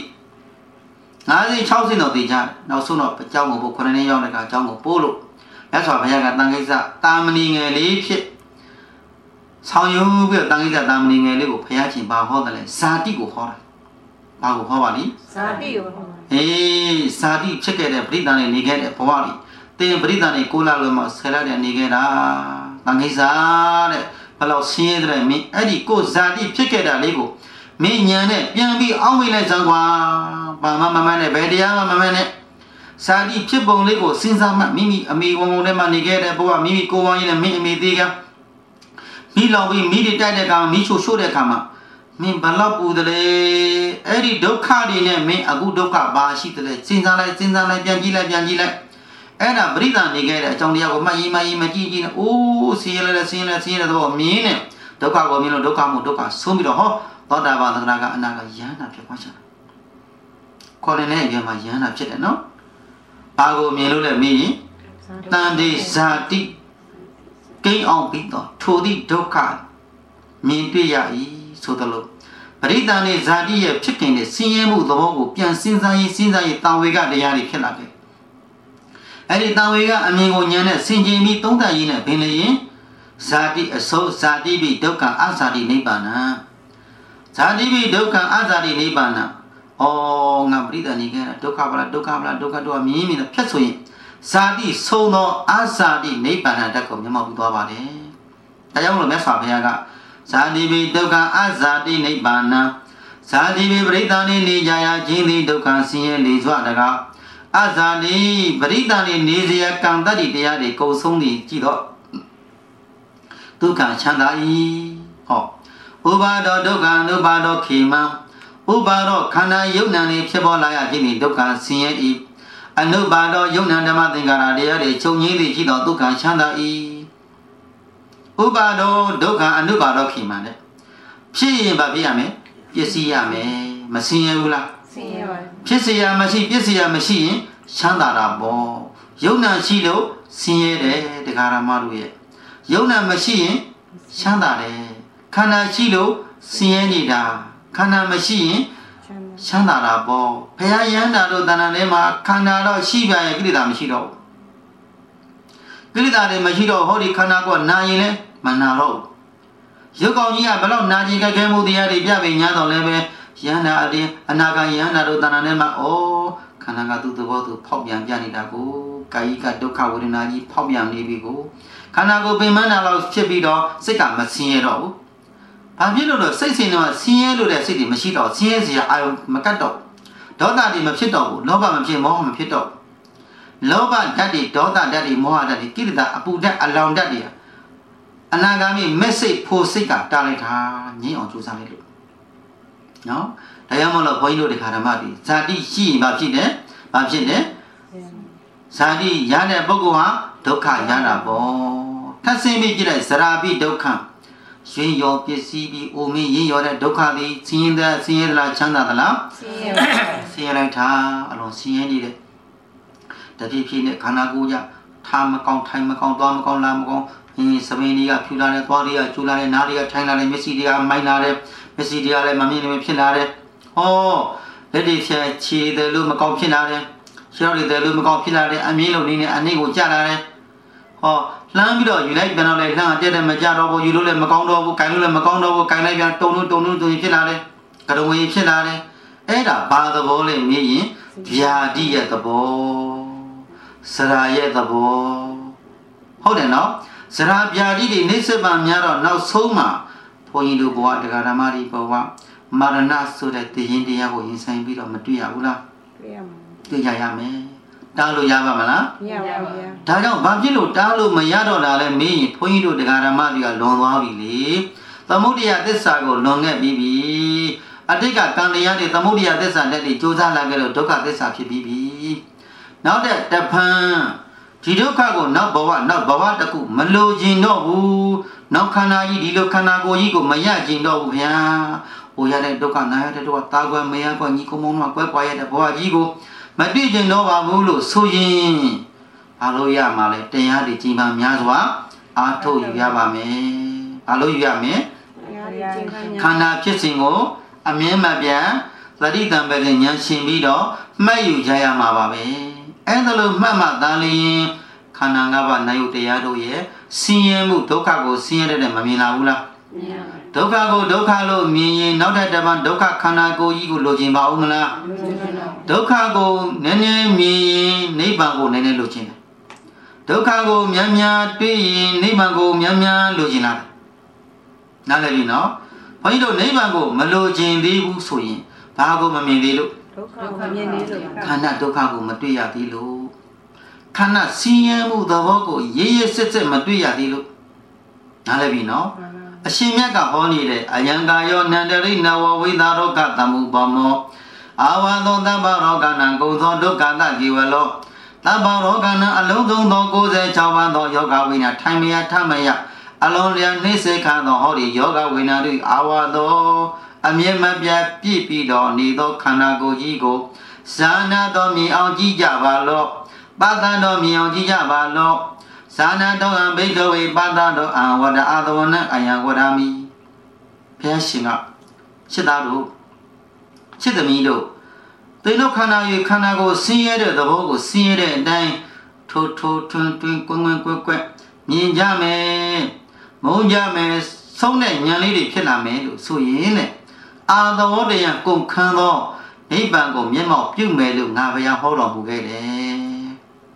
50 60တော့သိကြတယ်နောက်ဆုံးတော့အကြောင်းကိုပို့9နှစ်ရောက်တဲ့အခါအကြောင်းကိုပို့လို့မြတ်စွာဘုရားကတန်ခိစ္စတာမဏိငယ်လေးဖြစ်ဆောင်ယူပြီးတော့တန်ခိစ္စတာမဏိငယ်လေးကိုဘုရားရှင်ဘာဟောတယ်လဲဇာတိကိုဟောတာဘာကိုဟောပါလိဇာတိကိုဟောအေးဇာတိဖြစ်ခဲ့တဲ့ပရိသတ်နေခဲ့တဲ့ဘဝလေးတင်ပရိသတ်နေ6လလုံးမှာ10လတည်းနေခဲ့တာတန်ခိစ္စတဲ့ဘယ်လောက်ဆင်းရဲတဲ့မင်းအဲ့ဒီကိုဇာတိဖြစ်ခဲ့တာလေးကိုမင်းညာနဲ့ပြန်ပြီးအောင်းမိလိုက်စမ်းကွာဘာမှမမှန်းနဲ့ဘယ်တရားမှမမှန်းနဲ့ဇာတိဖြစ်ပုံလေးကိုစဉ်းစားမှမိမိအမေဝုံထဲမှာနေခဲ့တဲ့ဘဝမိမိကိုယ်ဝမ်းရည်နဲ့မင်းအမေသေးကမိလောင်ပြီးမိတွေတိုက်တဲ့အခါမိချို့တဲ့အခါမှာမင်းဘလောက်ပူတယ်လေအဲ့ဒီဒုက္ခတွေနဲ့မင်းအခုဒုက္ခဘာရှိတယ်လဲစဉ်းစားလိုက်ပြန်ကြည့်လိုက်အဲ့ဒါပရိသတ်နေခဲ့တဲ့အကြောင်းတရားကိုမှတ်ရေးမကြည့်နဲ့အိုးဆင်းရဲတော့မြင်းနဲ့ဒုက္ခကိုမြင်လို့ဒုက္ခမှုဒုက္ခဆုံးပြီးတော့ဟောသောတာပန်သက္ကရာကအနာကယန္တာဖြစ်သွားချင်တယ်ခေါ်တဲ့အပြင်မှာယန္တာဖြစ်တယ်နော်ဘာကိုမြင်လို့လဲမေးရင်တန်တိဇာတိကိန်းအောင်ပြီးတော့ထိုသည့်ဒုက္ခမြင်တွေ့ရ၏ဆိုသလိုပရိသန်နဲ့ဇာတိရဲ့ဖြစ်ခင်တဲ့ဆင်းရဲမှုသဘောကိုပြန်စဉ်းစားရေးတာဝေကတရားတွေဖြစ်လာတယ်အဲ့ဒီတာဝေကအမြင်ကိုဉာဏ်နဲ့ဆင်ခြင်ပြီးသုံးသပ်ရင်းနဲ့ဘင်လျင်ဇာတိအစိုးဇာတိပိဒုက္ခအဇာတိနိဗ္ဗာန်ဇာတိပိဒုက္ခအဇာတိနိဗ္ဗာန်ဩငါပရိသန်နေခဲ့တာဒုက္ခပါလားဒုက္ခပါလားဒုက္ခတော့မြင်ဖြတ်ဆိုရင်ဇာတိဆုံးသောအဇာတိနိဗ္ဗာန်တက်ကိုမျက်မှောက်ပြုသွားပါတယ်ဒါကြောင့်မလို့မြတ်စွာဘုရားကဇာတိပိဒုက္ခအဇာတိနိဗ္ဗာန်ဇာတိပိပရိသန်နေကြရခြင်းသည်ဒုက္ခဆင်းရဲလေစွာတကားအဇာတိပရိသန်နေစရာကံတတ္တိတရားတွေကုန်ဆုံးနေကြည့်တော့ဒုက္ခချမ်းသာ၏ဟောဥပါဒောဒုက္ခအနုပါဒောခေမံဥပါဒောခန္ဓာယုံနာနေဖြစ်ပေါ်လာရခြင်းသည်ဒုက္ခဆင်းရဲ၏အနုပါဒောယုံနာဓမ္မသင်္ကာရတရားတွေချုပ်ငြိမ်းသည်ရှိသောဒုက္ခချမ်းသာ၏ဥပါဒောဒုက္ခအနုပါဒောခေမံတဲ့ဖြစ်ရင်ဘာဖြစ်ရမလဲပစ္စည်းရမယ်မဆင်းရဲဘူးလားဆင်းရဲပါဖြစ်เสียမရှိပစ္စည်းရမရှိရင်ချမ်းသာတာပေါ့ယုံနာရှိလို့ဆင်းရဲတယ်တရားဓမ္မတို့ရဲ့ယုံနာမရှိရင်ချမ်းသာတယ်ခန္ဓာရှိလို့ဆင်းရဲနေတာခန္ဓာမရှိရင်ချမ်းသာတာပေါ့ဘုရားယန္တာတို့တဏ္ဍာထဲမှာခန္ဓာတော့ရှိပါရဲ့ကိလေသာမရှိတော့ဘူးကိလေသာတွေမရှိတော့ဟောဒီခန္ဓာကနာရင်လည်းမနာတော့ရုပ်ကောင်းကြီးကဘလောက်နာကျင်ကြက်ခဲမှုတရားတွေပြပေညာတော့လည်းပဲယန္တာအတင်းအနာဂတ်ယန္တာတို့တဏ္ဍာထဲမှာဩခန္ဓာကသူ့သဘောသူဖောက်ပြန်ပြနေတာကိုကာယကဒုက္ခဝေဒနာကြီးဖောက်ပြန်နေပြီကိုခန္ဓာကိုယ်ပင်မနာလောက်ဖြစ်ပြီးတော့စိတ်ကမဆင်းရဲတော့ဘူး။ဘာဖြစ်လို့လဲစိတ်ဆင်းတော့ဆင်းရဲလို့တဲ့စိတ်တွေမရှိတော့ဆင်းရဲစရာအာရုံမကတ်တော့ဒေါသတွေမဖြစ်တော့ဘူးလောဘမဖြစ်မောဟမဖြစ်တော့လောဘဓာတ်တွေဒေါသဓာတ်တွေမောဟဓာတ်တွေကိလေသာအပူဓာတ်အလောင်ဓာတ်တွေအနာဂါမိမက်စိတ်ဖို့စိတ်ကတားလိုက်တာငြိမ်းအောင်ကြိုးစားလိုက်လို့နော်ဒါကြောင့်မလို့ဘုန်းကြီးတို့ဒီခါဓမ္မတွေဇာတိရှိရင်ဘာဖြစ်လဲဘာဖြစ်လဲဇာတိရတဲ့ပုဂ္ဂိုလ်ဟာဒုက္ခရတာပေါ့ထပ်ဆင်းပြီးကြည့်လိုက်ဇရာပိဒုက္ခရှင်ရောပစ္စည်းပြီးအိုမင်းရင်ရောတဲ့ဒုက္ခသည်ဆင်းရဲသလားချမ်းသာသလားဆင်းရဲလိုက်တာအလုံးဆင်းရဲနေတဲ့တတိဖြစ်နဲ့ခန္ဓာကိုယ်ကြထားမကောင်းထိုင်မကောင်းသွားမကောင်းလားမကောင်းစပင်းတွေကဖြူလာတဲ့သွားတွေကကျူလာတဲ့နားတွေကထိုင်လာတဲ့မျက်စိတွေကမိုင်းလာတဲ့မျက်စိတွေကလည်းမမြင်နိုင်ဖြစ်လာတဲ့ဟောလက်တွေဖြဲခြေတယ်လို့မကောင်းဖြစ်လာတဲ့ရှောက်တွေတယ်လို့မကောင်းဖြစ်လာတဲ့အမြင်လုံးနေနဲ့အနှိမ့်ကိုကြာလာတဲ့ဟောလှမ်းပြီးတော့ယူလိုက်ပြန်တော့လေလှမ်းတက်တယ်မကြတော့ဘူးယူလို့လည်းမကောင်းတော့ဘူး၊ကင်လို့လည်းမကောင်းတော့ဘူး၊ကင်လိုက်ပြန်တုံလို့ဖြစ်လာတယ်။ကရုံဝင်ဖြစ်လာတယ်။အဲ့ဒါဘာသဘောလဲမေးရင်ဗျာတိရဲ့သဘောစရာရဲ့သဘောဟုတ်တယ်နော်စရာဗျာတိတွေနှိစ္စပံများတော့နောက်ဆုံးမှာဘုန်းကြီးတို့ဘဝတရားဓမ္မတွေဘဝမရဏဆိုတဲ့တည်ရင်တရားကိုရင်ဆိုင်ပြီးတော့မတွေ့ရဘူးလားတွေ့ရမယ်တားလို့ရပါမလားမရပါဘူးဗျာဒါကြောင့်ဘာဖြစ်လို့တားလို့မရတော့တာလဲမေးရင်ဘုန်းကြီးတို့တရားဓမ္မတွေကလွန်သွားပြီလေသမုဒိယသစ္စာကိုလွန်ခဲ့ပြီးပြီအတိတ်ကကံတရားတွေသမုဒိယသစ္စာလက်တွေကြိုးစားလာခဲ့လို့ဒုက္ခသစ္စာဖြစ်ပြီးပြီနောက်တဲ့တဖန်ဒီဒုက္ခကိုနောက်ဘဝတစ်ခုမလိုချင်တော့ဘူးနောက်ခန္ဓာကြီးဒီလိုခန္ဓာကိုယ်ကြီးကိုမရချင်တော့ဘူးဗျာဟိုရတဲ့ဒုက္ခနာရတဲ့ဒုက္ခတာကွယ်မရကွယ်ညီကုန်းမုံမှာကွဲပွားရတဲ့ဘဝကြီးကိုမတွေ့ကျင်တော့ပါဘူးလို့ဆိုရင်ဘာလို့ရမှာလဲတရားတွေကြီးမှများစွာအားထုတ်ယူရပါမယ်ဘာလို့ယူရမလဲခန္ဓာဖြစ်စဉ်ကိုအမြဲမပြတ်သတိတံပဲဉာဏ်ရှင်ပြီးတော့မှတ်ယူကြရမှာပါပဲအဲ့ဒါလို့မှတ်မှသာလျှင်ခန္ဓာ၅ပါးနာယုတရားတို့ရဲ့ဆင်းရဲမှုဒုက္ခကိုဆင်းရဲတဲ့မမြင်လာဘူးလားမြင်ပါဘူးဒုက္ခကိုဒုက္ခလို့မြင်ရင်နောက်တစ်ပတ်ဒုက္ခခန္ဓာကိုယ်ကြီးကိုလိုချင်ပါဦးမလားဒုက္ခကိုနည်းနည်းမြင်ရင်နိဗ္ဗာန်ကိုနည်းနည်းလိုချင်တယ်ဒုက္ခကိုများများတွေ့ရင်နိဗ္ဗာန်ကိုများများလိုချင်လာတယ်နားလည်ပြီနော်ဘုန်းကြီးတို့နိဗ္ဗာန်ကိုမလိုချင်သေးဘူးဆိုရင်ဘာကိုမမြင်သေးလို့ဒုက္ခကိုမြင်သေးလို့ခန္ဓာဒုက္ခကိုမတွေ့ရသေးလို့ခန္ဓာဆင်းရဲမှုသဘောကိုရေးရေးစစ်စစ်မတွေ့ရသေးလို့နားလည်ပြီနော်အရှင်မြတ်ကဟောနေတဲ့အယံကာယောနန္တရိနဝဝိသရောဂတမှုပမောအာဝါသောတပ္ပရောဂနံကုံသောဒုက္ခတကေဝလောတပ္ပရောဂနံအလုံးစုံသော96ပါးသောယောဂဝိညာထိုင်မရထမရ along their Nise Kano Hori Yoga Winari Awado, Amiemabia Pipido, Nido Kanago Yigo, Sana Domi Oji Javalo, Badado Mi Oji Javalo, Sana do and Bedoe Badado and what the other one I am what I mean. Piercing up. Chidado. Chidamido. They no cana go see it, the vocal see it, and then to twin quick. Ninjame, Mojame, so then young lady Pilame, so in it. Ah, the water and go candle, a bango, Yemo, you may look now a hold on Bugade.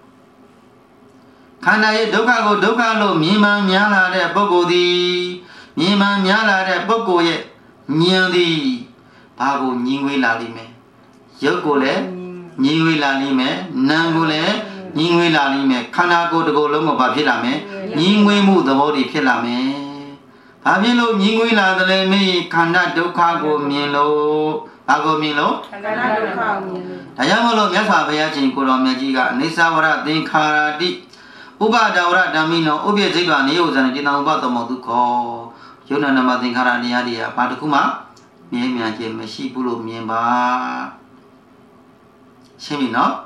Kana Dogago, Dogalo, Mima, Yala, de Bogodi, Mima, Yala, de Bogoye, Nyandi, Pago, Ningui Lalime, Yogole, Ningui Lalime, Nangule. Ningwe Lalime, Kanago to go long of Papilame, Ningwe move the body Pilame. Pavilo, Ningwe La the Leme, Kana Dokago Milo, Ago Milo, Ayamolo Yasa Vayachin Kuromajiga, Nisawara, Dinkara Di, Uba Daura Damino, Ubia Ziga News and Dina Ubato Moduko, Yonama Dinkara Diadia, Patakuma, Miamia Meshi Bulu Miamba Shemino.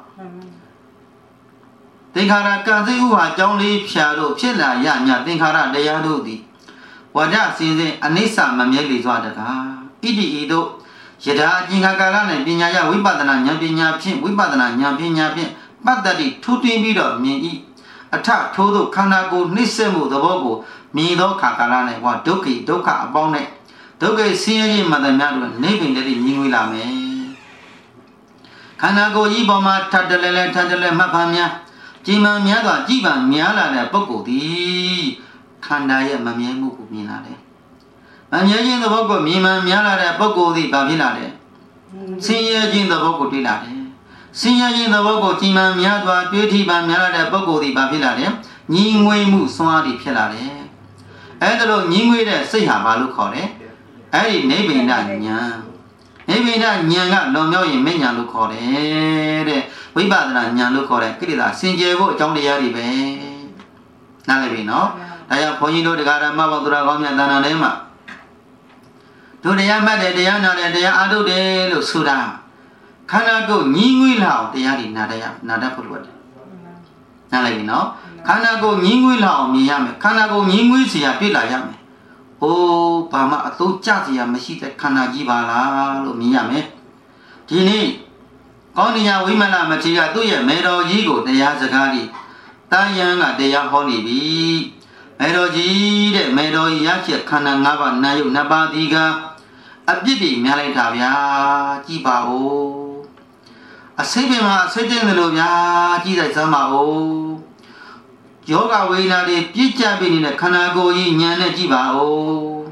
Tinkara Kazi Uha Jongli Piado, Pilla Yanya, Tinkara Dayadudi. Wada season Anisa Mameli Zwadaka. Idi Ido, Yeda, Jingalan, Pinya, Wibadana, Yapinya Pin, Wibadana, Yapinya Pin, but that it 2 3 me. Attack Todo Kanago, Nisemu, the Bogo, Mido Kakalane, what Doki, Doka, Bonnet. Doke Siri, Madame Madron, living the Ningulame. Kanago Iboma, Tadale, Mapamia. Jima Miaga, Jiba Miala, Boko, the Kandaya Mamia Mukumina. Mamia the Boko, Mima Miala, Boko, the Babilade. Senior in the Boko Dilade. Senior in the Boko, Jima Miadwa, Beauty Bamiala, Boko, the Babilade. Ningwe Muswadi Pilade. Edelo Ningwe, say Habalu Kore. Adi Nabi Nanya. Maybe not Nyanga, no million Menya Lucore. We bad than Yan Lucore, Kilida, Sinjevo, John the Yaribe. Nalevino, I have Ponino de Garamava Dragonia Dananema. To the Yamada de Yana de Ado de Lusuda. Kanago, Ningui Lao, the Yari Nada Purwood. Nalevino, Kanago, Ningui Lao, Miami, Kanago, Ningui Sia Pila Yame. Oh, Pama, to Chatia, Machita, Kanajibala, Miami. Tini. Konya Wimana Matia do ya Medo Yigo, the Yazagadi. Tayanga de Yaholibi. Medo G, the Medo Yachi, Kanangava, Nayu Nabadiga. Abdibi, Maletavia, Jibao. A Sabima, Satan the Lubia, Jida Samao. Yoga Wina de Picha bin in the Kanago Yana Jibao.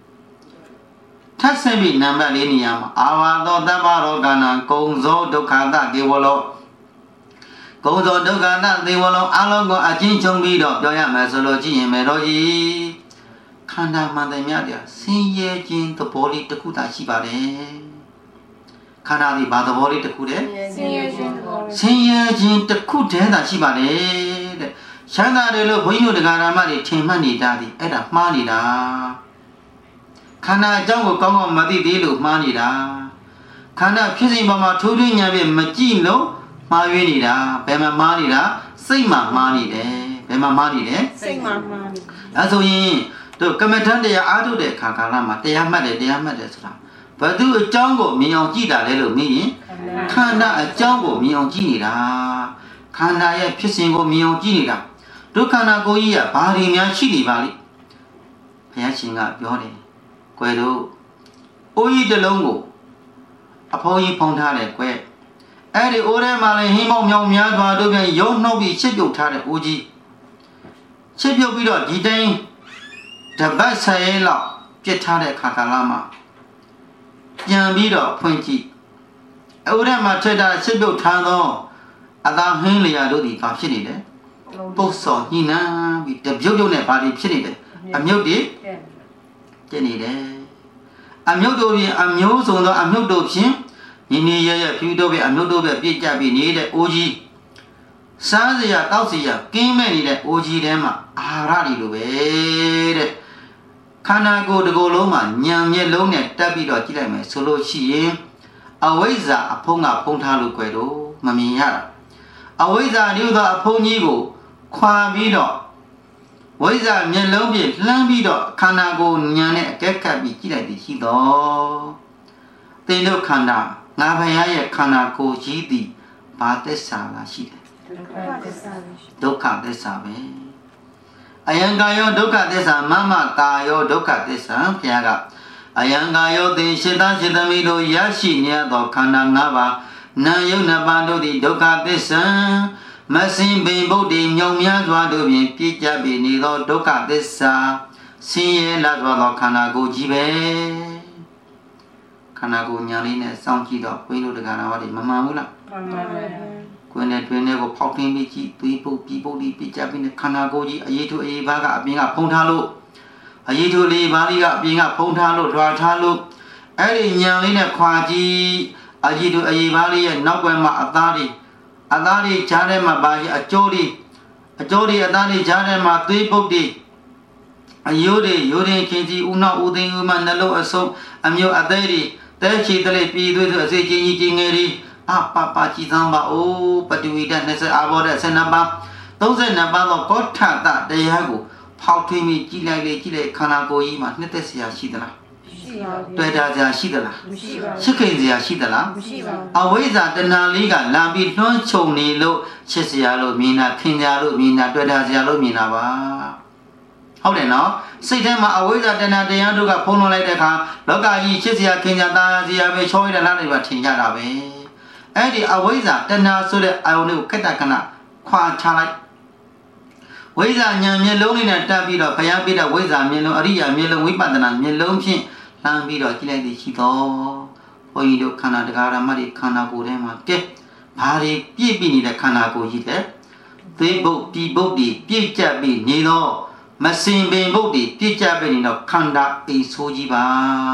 Tasabi number linium, Avado Dabaro Gana, Gonzo Dokada, Givolo. Gozo Dogana, Devolo, Alogo, Ajinchong Bido, Doya Mesology, and Melogy. Kanda Mandamia, Sinye Jin, the Poli, the Kuta Shibare. Kana the Badaboli, the Kude. Sinye Jin, the Kute, the Shibare. Shana de Lopoino, the Garamari, Timani Daddy, Edda Manida. Kana Jango Kongo Madi Dilu Manida. Kana Kissing Mama Tudunya Majino, Marinida, Bema Manida, Sima Manide, Bema Manide, Sima Mani. As we to Kamatan de Adu de Kakalama, they are mad, they are mad. But do a Jango me on Gida, little me. Kana a Jango me on Gida. Kana a kissing me on Gida. Do Kana go here, Bari Mia Chili Valley. Patching up your day. Quedo Oyi de Longo upon you Pontale, que Eddie Ore Male, Himo Miadwa, Dogan, Yon Nobi, Chipio Tade Uji Chipio Bido, Gidain, the Basaela, Jetade Kakalama Yambido, Pointy Ore Mateda, Chipio Tano, Adam Henley, Adodi, Capsidi, both saw Hina with the Jojo Body Pity, a mute. Jenny there. I'm your doby, I'm yours on the Amudo Pin. In the year, few doby, I'm no doby, big jabby needed OG. စားစရာတောက်စရာကင်းမဲ့နေတဲ့အိုကြီးထဲမှာအာဟာရတွေလိုပဲတဲ့ခန္ဓာကိုယ်တစ်ကိုယ်လုံးမှာညံမျက်လုံးနဲ့တက်ပြီးတော့ကြည့်လိုက်မယ်ဆိုလို့ရှိရင်အဝိဇ္ဇာအဖုံးကဖုံးထားလို့ကြွယ်တော့မမြင်ရတာအဝိဇ္ဇာนิ้ဝသောအဖုံးကြီးကိုခွာပြီးတော့ဝိဇ္ဇာမျက်လုံးဖြင့်လှမ်းပြီးတော့ခန္ဓာကိုယ်ညံနဲ့အကဲခတ်ပြီးကြည့်လိုက်သည်ရှိတော့သင်တို့ခန္ဓာငါဘုရားရဲ့ခန္ဓာကိုယ်ကြီးသည်ဘာသစ္စာလားရှိတယ်ဒုက္ခသစ္စာပဲအယံကာယောဒုက္ခသစ္စာမမကာယောဒုက္ခသစ္စာဘုရားကအယံကာယောသင်ရှင်းသားရှင်းသမီးတို့ရရှိနေသောခန္ဓာ၅ပါးနာယုတ်နှစ်ပါးတို့သည်ဒုက္ခသစ္စာမစင်ပင်ဗုဒ္ဓညုံများစွာတို့ဖြင့်ပြည့်ကြပြီနေသောဒုက္ခသစ္စာဆင်းရဲလာသောခန္ဓာကိုယ်ကြီးပဲခန္ဓာကိုယ်ညာလေးနဲ့စောင့်ကြည့်တော့ဘုန်းကြီးတို့တရားတော်တွေမမှန်ဘူးလားမှန်ပါပါကိုယ်နဲ့တွင်နဲ့ကိုဖောက်ထင်းပြီးကြည့်သွေးပုတ်ပြီးပုတ်ပြီးပြည့်ကြပြီနဲ့ခန္ဓာကိုယ်ကြီးအရေးထူအရေးပါကအပြင်ကဖုံးထားလို့အရေးထူလေးပါးလေးကအပြင်ကဖုံးထားလို့ထွာထားလို့အဲ့ဒီညာလေးနဲ့ခွာကြည့်အရေးထူအရေးပါးလေးရဲ့နောက်ွယ်မှာအသားတွေကြားထဲမှာပါကြီးအကျိုးတွေအသားတွေကြားထဲမှာသွေးပုတ်တွေအယိုးတွေရိုးရင်ချင်းစီဦးနောက်ဦးသိန်းဦးမနှလုံးအစုံအမျိုးအသေးတွေတဲချီတလေးပြည်သွေးဆိုအစေချင်းကြီးငယ်တွေအပပကြည်သမ်းပါအိုးပတူဝိတ20အာဘောတဲ့12ပါး32ပါးသောကောထတတရားကိုဖောက်ထွင်းပြီးကြည်လိုက်ခန္ဓာကိုယ်ကြီးမှာနှစ်သက်စရာရှိသလားမရှိပါဘူးတွေ့တာစရာရှိသလားမရှိပါဘူးချစ်ခင်စရာရှိသလားမရှိပါဘူးအဝိဇ္ဇာတဏှာလေးကလာပြီးလွှမ်းခြုံနေလို့ချစ်စရာလို့မြင်တာခင်ကြလို့မြင်တာတွေ့တာစရာလို့မြင်တာပါဟုတ်တယ်နော်စိတ်ထဲမှာအဝိဇ္ဇာတဏှာတရားတို့ကဖုံးလွှမ်းလိုက်တဲ့အခါလောကကြီးချစ်စရာခင်ကြတာစရာပဲချောရတဲ့လားတွေပါထင်ကြတာပဲအဲ့ဒီအဝိဇ္ဇာတဏှာဆိုတဲ့အာယုန်လေးကိုခက်တခဏခွာချလိုက်ဝိဇ္ဇာဉာဏ်မျက်လုံးလေးနဲ့တက်ပြီးတော့ဘုရားပြတဲ့ဝိဇ္ဇာမျက်လုံးအရိယာမျက်လုံးဝိပဿနာမျက်လုံးဖြင့်လှမ်းပြီးတော့ကြည့်လိုက်သည်ရှိတော့ဘုန်းကြီးတို့ခန္ဓာတရားဓမ္မတွေခန္ဓာကိုယ်ထဲမှာကဲဘာတွေပြည့်ပြီးနေတဲ့ခန္ဓာကိုယ်ကြီးတဲ့သေဘုတ်ဒီဘုတ်ဒီပြည့်ကျပ်ပြီးနေတော့မစင်ပင်ဘုတ်ဒီပြည့်ကျပ်ပြီးနေတော့ခန္ဓာအိဆိုးကြီးပါ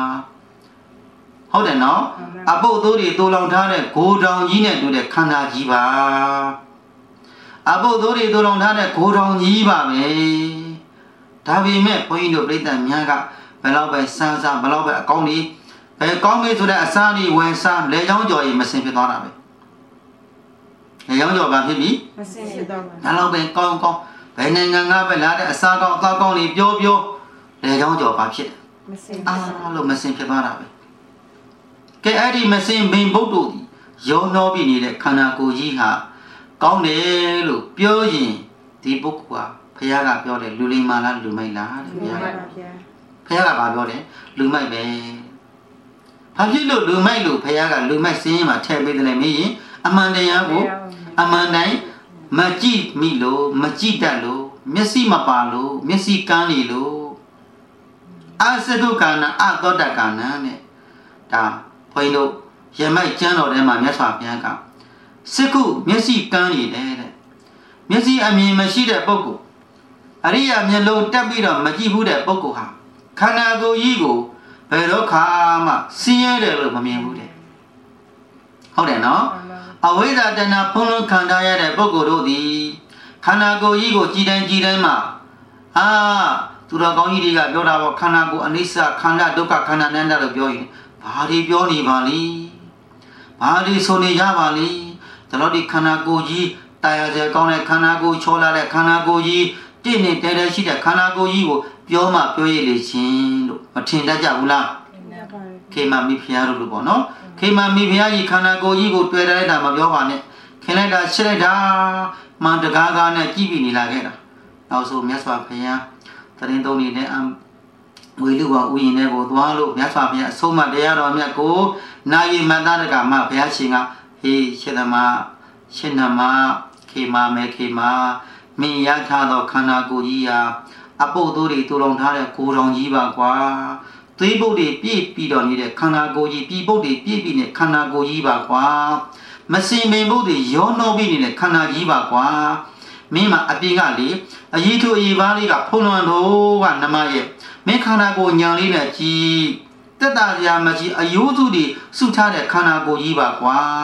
ဟုတ်တယ်နော်အပုတ်သိုးတွေတိုးလောင်ထားတဲ့ဂိုတောင်ကြီးနဲ့တူတဲ့ခန္ဓာကြီးပါအပုတ်သိုးတွေတိုးလောင်ထားတဲ့ဂိုတောင်ကြီးပါပဲဒါပေမဲ့ဘုန်းကြီးတို့ပြိဿများကဘယ်တော့ပဲစားဘယ်တော့ပဲအကောင်းကြီးဘယ်ကောင်းပြီဆိုတဲ့အစားကြီးဝင်စားလေချောင်းကြော်ရင်မစင်ဖြစ်သွားတာပဲလေချောင်းကြော်ပါဖြစ်ပြီမစင်ဖြစ်သွားပါဒါတော့ပဲကောင်းဘယ်နိုင်ငံကပဲလာတဲ့အစားကောင်းအသောက်ကောင်းတွေပြောလေချောင်းကြော်ပါဖြစ်မစင်လို့မစင်ဖြစ်သွားတာပဲကဲအဲ့ဒီမစင်ဘင်ဘုတ်တို့ရောနှောပြီးနေတဲ့ခန္ဓာကိုယ်ကြီးဟာကောင်းတယ်လို့ပြောရင်ဒီပုဂ္ဂိုလ်ဟာဘုရားကပြောတယ်လူလိမ္မာလားလူမိုက်လားတဲ့ဘုရားကဘာပြောတယ်လူမိုက်ပဲဘာဖြစ်လို့လူမိုက်လို့ဘုရားကလူမိုက်စင်းမှာထည့်ပေးတယ်လဲမေးရင်အမှန်တရားကိုအမှန်တိုင်းမကြည့်မိလို့မကြည့်တတ်လို့မျက်စိမပါလို့မျက်စိကန်းနေလို့အစတုကာဏအသောတကာဏနဲ့ဒါဘုန်းကြီးတို့ရမိုက်ကျမ်းတော်ထဲမှာမြတ်စွာဘုရားကစစ်ခုမျက်စိကန်းနေတယ်တဲ့မျက်စိအမြင်မရှိတဲ့ပုဂ္ဂိုလ်အရိယာမျက်လုံးတက်ပြီးတော့မကြည့်ဘူးတဲ့ပုဂ္ဂိုလ်ဟာခန္ဓာကိုယ်ကြီးကိုဘယ်တော့ခါမှဆင်းရဲတယ်လို့မမြင်ဘူးတဲ့ဟုတ်တယ်နော်အဝိဇ္ဇာတဏှာဖုံးလွှမ်းခံထားရတဲ့ပုဂ္ဂိုလ်တို့သည်ခန္ဓာကိုယ်ကြီးကိုကြည်တိုင်းမှာသူတော်ကောင်းကြီးတွေကပြောတာပေါ့ခန္ဓာကိုယ်အနိစ္စခန္ဓာဒုက္ခခန္ဓာအနတ္တလို့ပြောရင်ဘာတွေပြောနေပါလိဘာတွေဆိုနေကြပါလိဒါတော့ဒီခန္ဓာကိုယ်ကြီးတာယာစေကောင်းတဲ့ခန္ဓာကိုယ်ချောလာတဲ့ခန္ဓာကိုယ်ကြီးတင့်နေတဲရှိတဲ့ခန္ဓာကိုယ်ကြီးကိုပြောမှပြောရလေချင်းလို့မထင်တတ်ကြဘူးလားခေမမိဖုရားတို့လို့ပေါ့နော်ခေမမိဖုရားကြီးခန္ဓာကိုယ်ကြီးကိုတွေ့လိုက်တာမပြောပါနဲ့ခင်လိုက်တာရှစ်လိုက်တာမှန်တကားကားနဲ့ကြည့်ပြီးနေလာခဲ့တာနောက်ဆိုမြတ်စွာဘုရားတရင်သုံးနေတဲ့ဝေလူဝဥယျာဉ်တွေကိုသွားလို့မြတ်စွာဘုရားအဆုံးအမတရားတော်မြတ်ကိုနာယီမန္တရကမှဘုရားရှင်ကဟေးရှင်သမရှင်နမခေမမဲခေမမင်းရထားသောခန္ဓာကိုယ်ကြီးဟာအပုတ်သိုးတွေတူလောင်ထားတဲ့ကိုယ်တော်ကြီးပါကွာသွေးပုတ်တွေပြည့်ပြီးတော့နေတဲ့ခန္ဓာကိုယ်ကြီးပြည်ပုတ်တွေပြည့်ပြီးနေခန္ဓာကိုယ်ကြီးပါကွာမစင်ပင်ပုတ်တွေရောနှောပြီးနေတဲ့ခန္ဓာကြီးပါကွာမင်းမှာအပြင်ကလေအရေးထူအရေးပါလေးကဖုံးလွှမ်းတော့ကနမရဲ့မင်းခန္ဓာကိုယ်ညာလေးနဲ့ကြည်တက်တာစရာမကြီးအယိုးစုတွေစုထားတဲ့ခန္ဓာကိုယ်ကြီးပါကွာ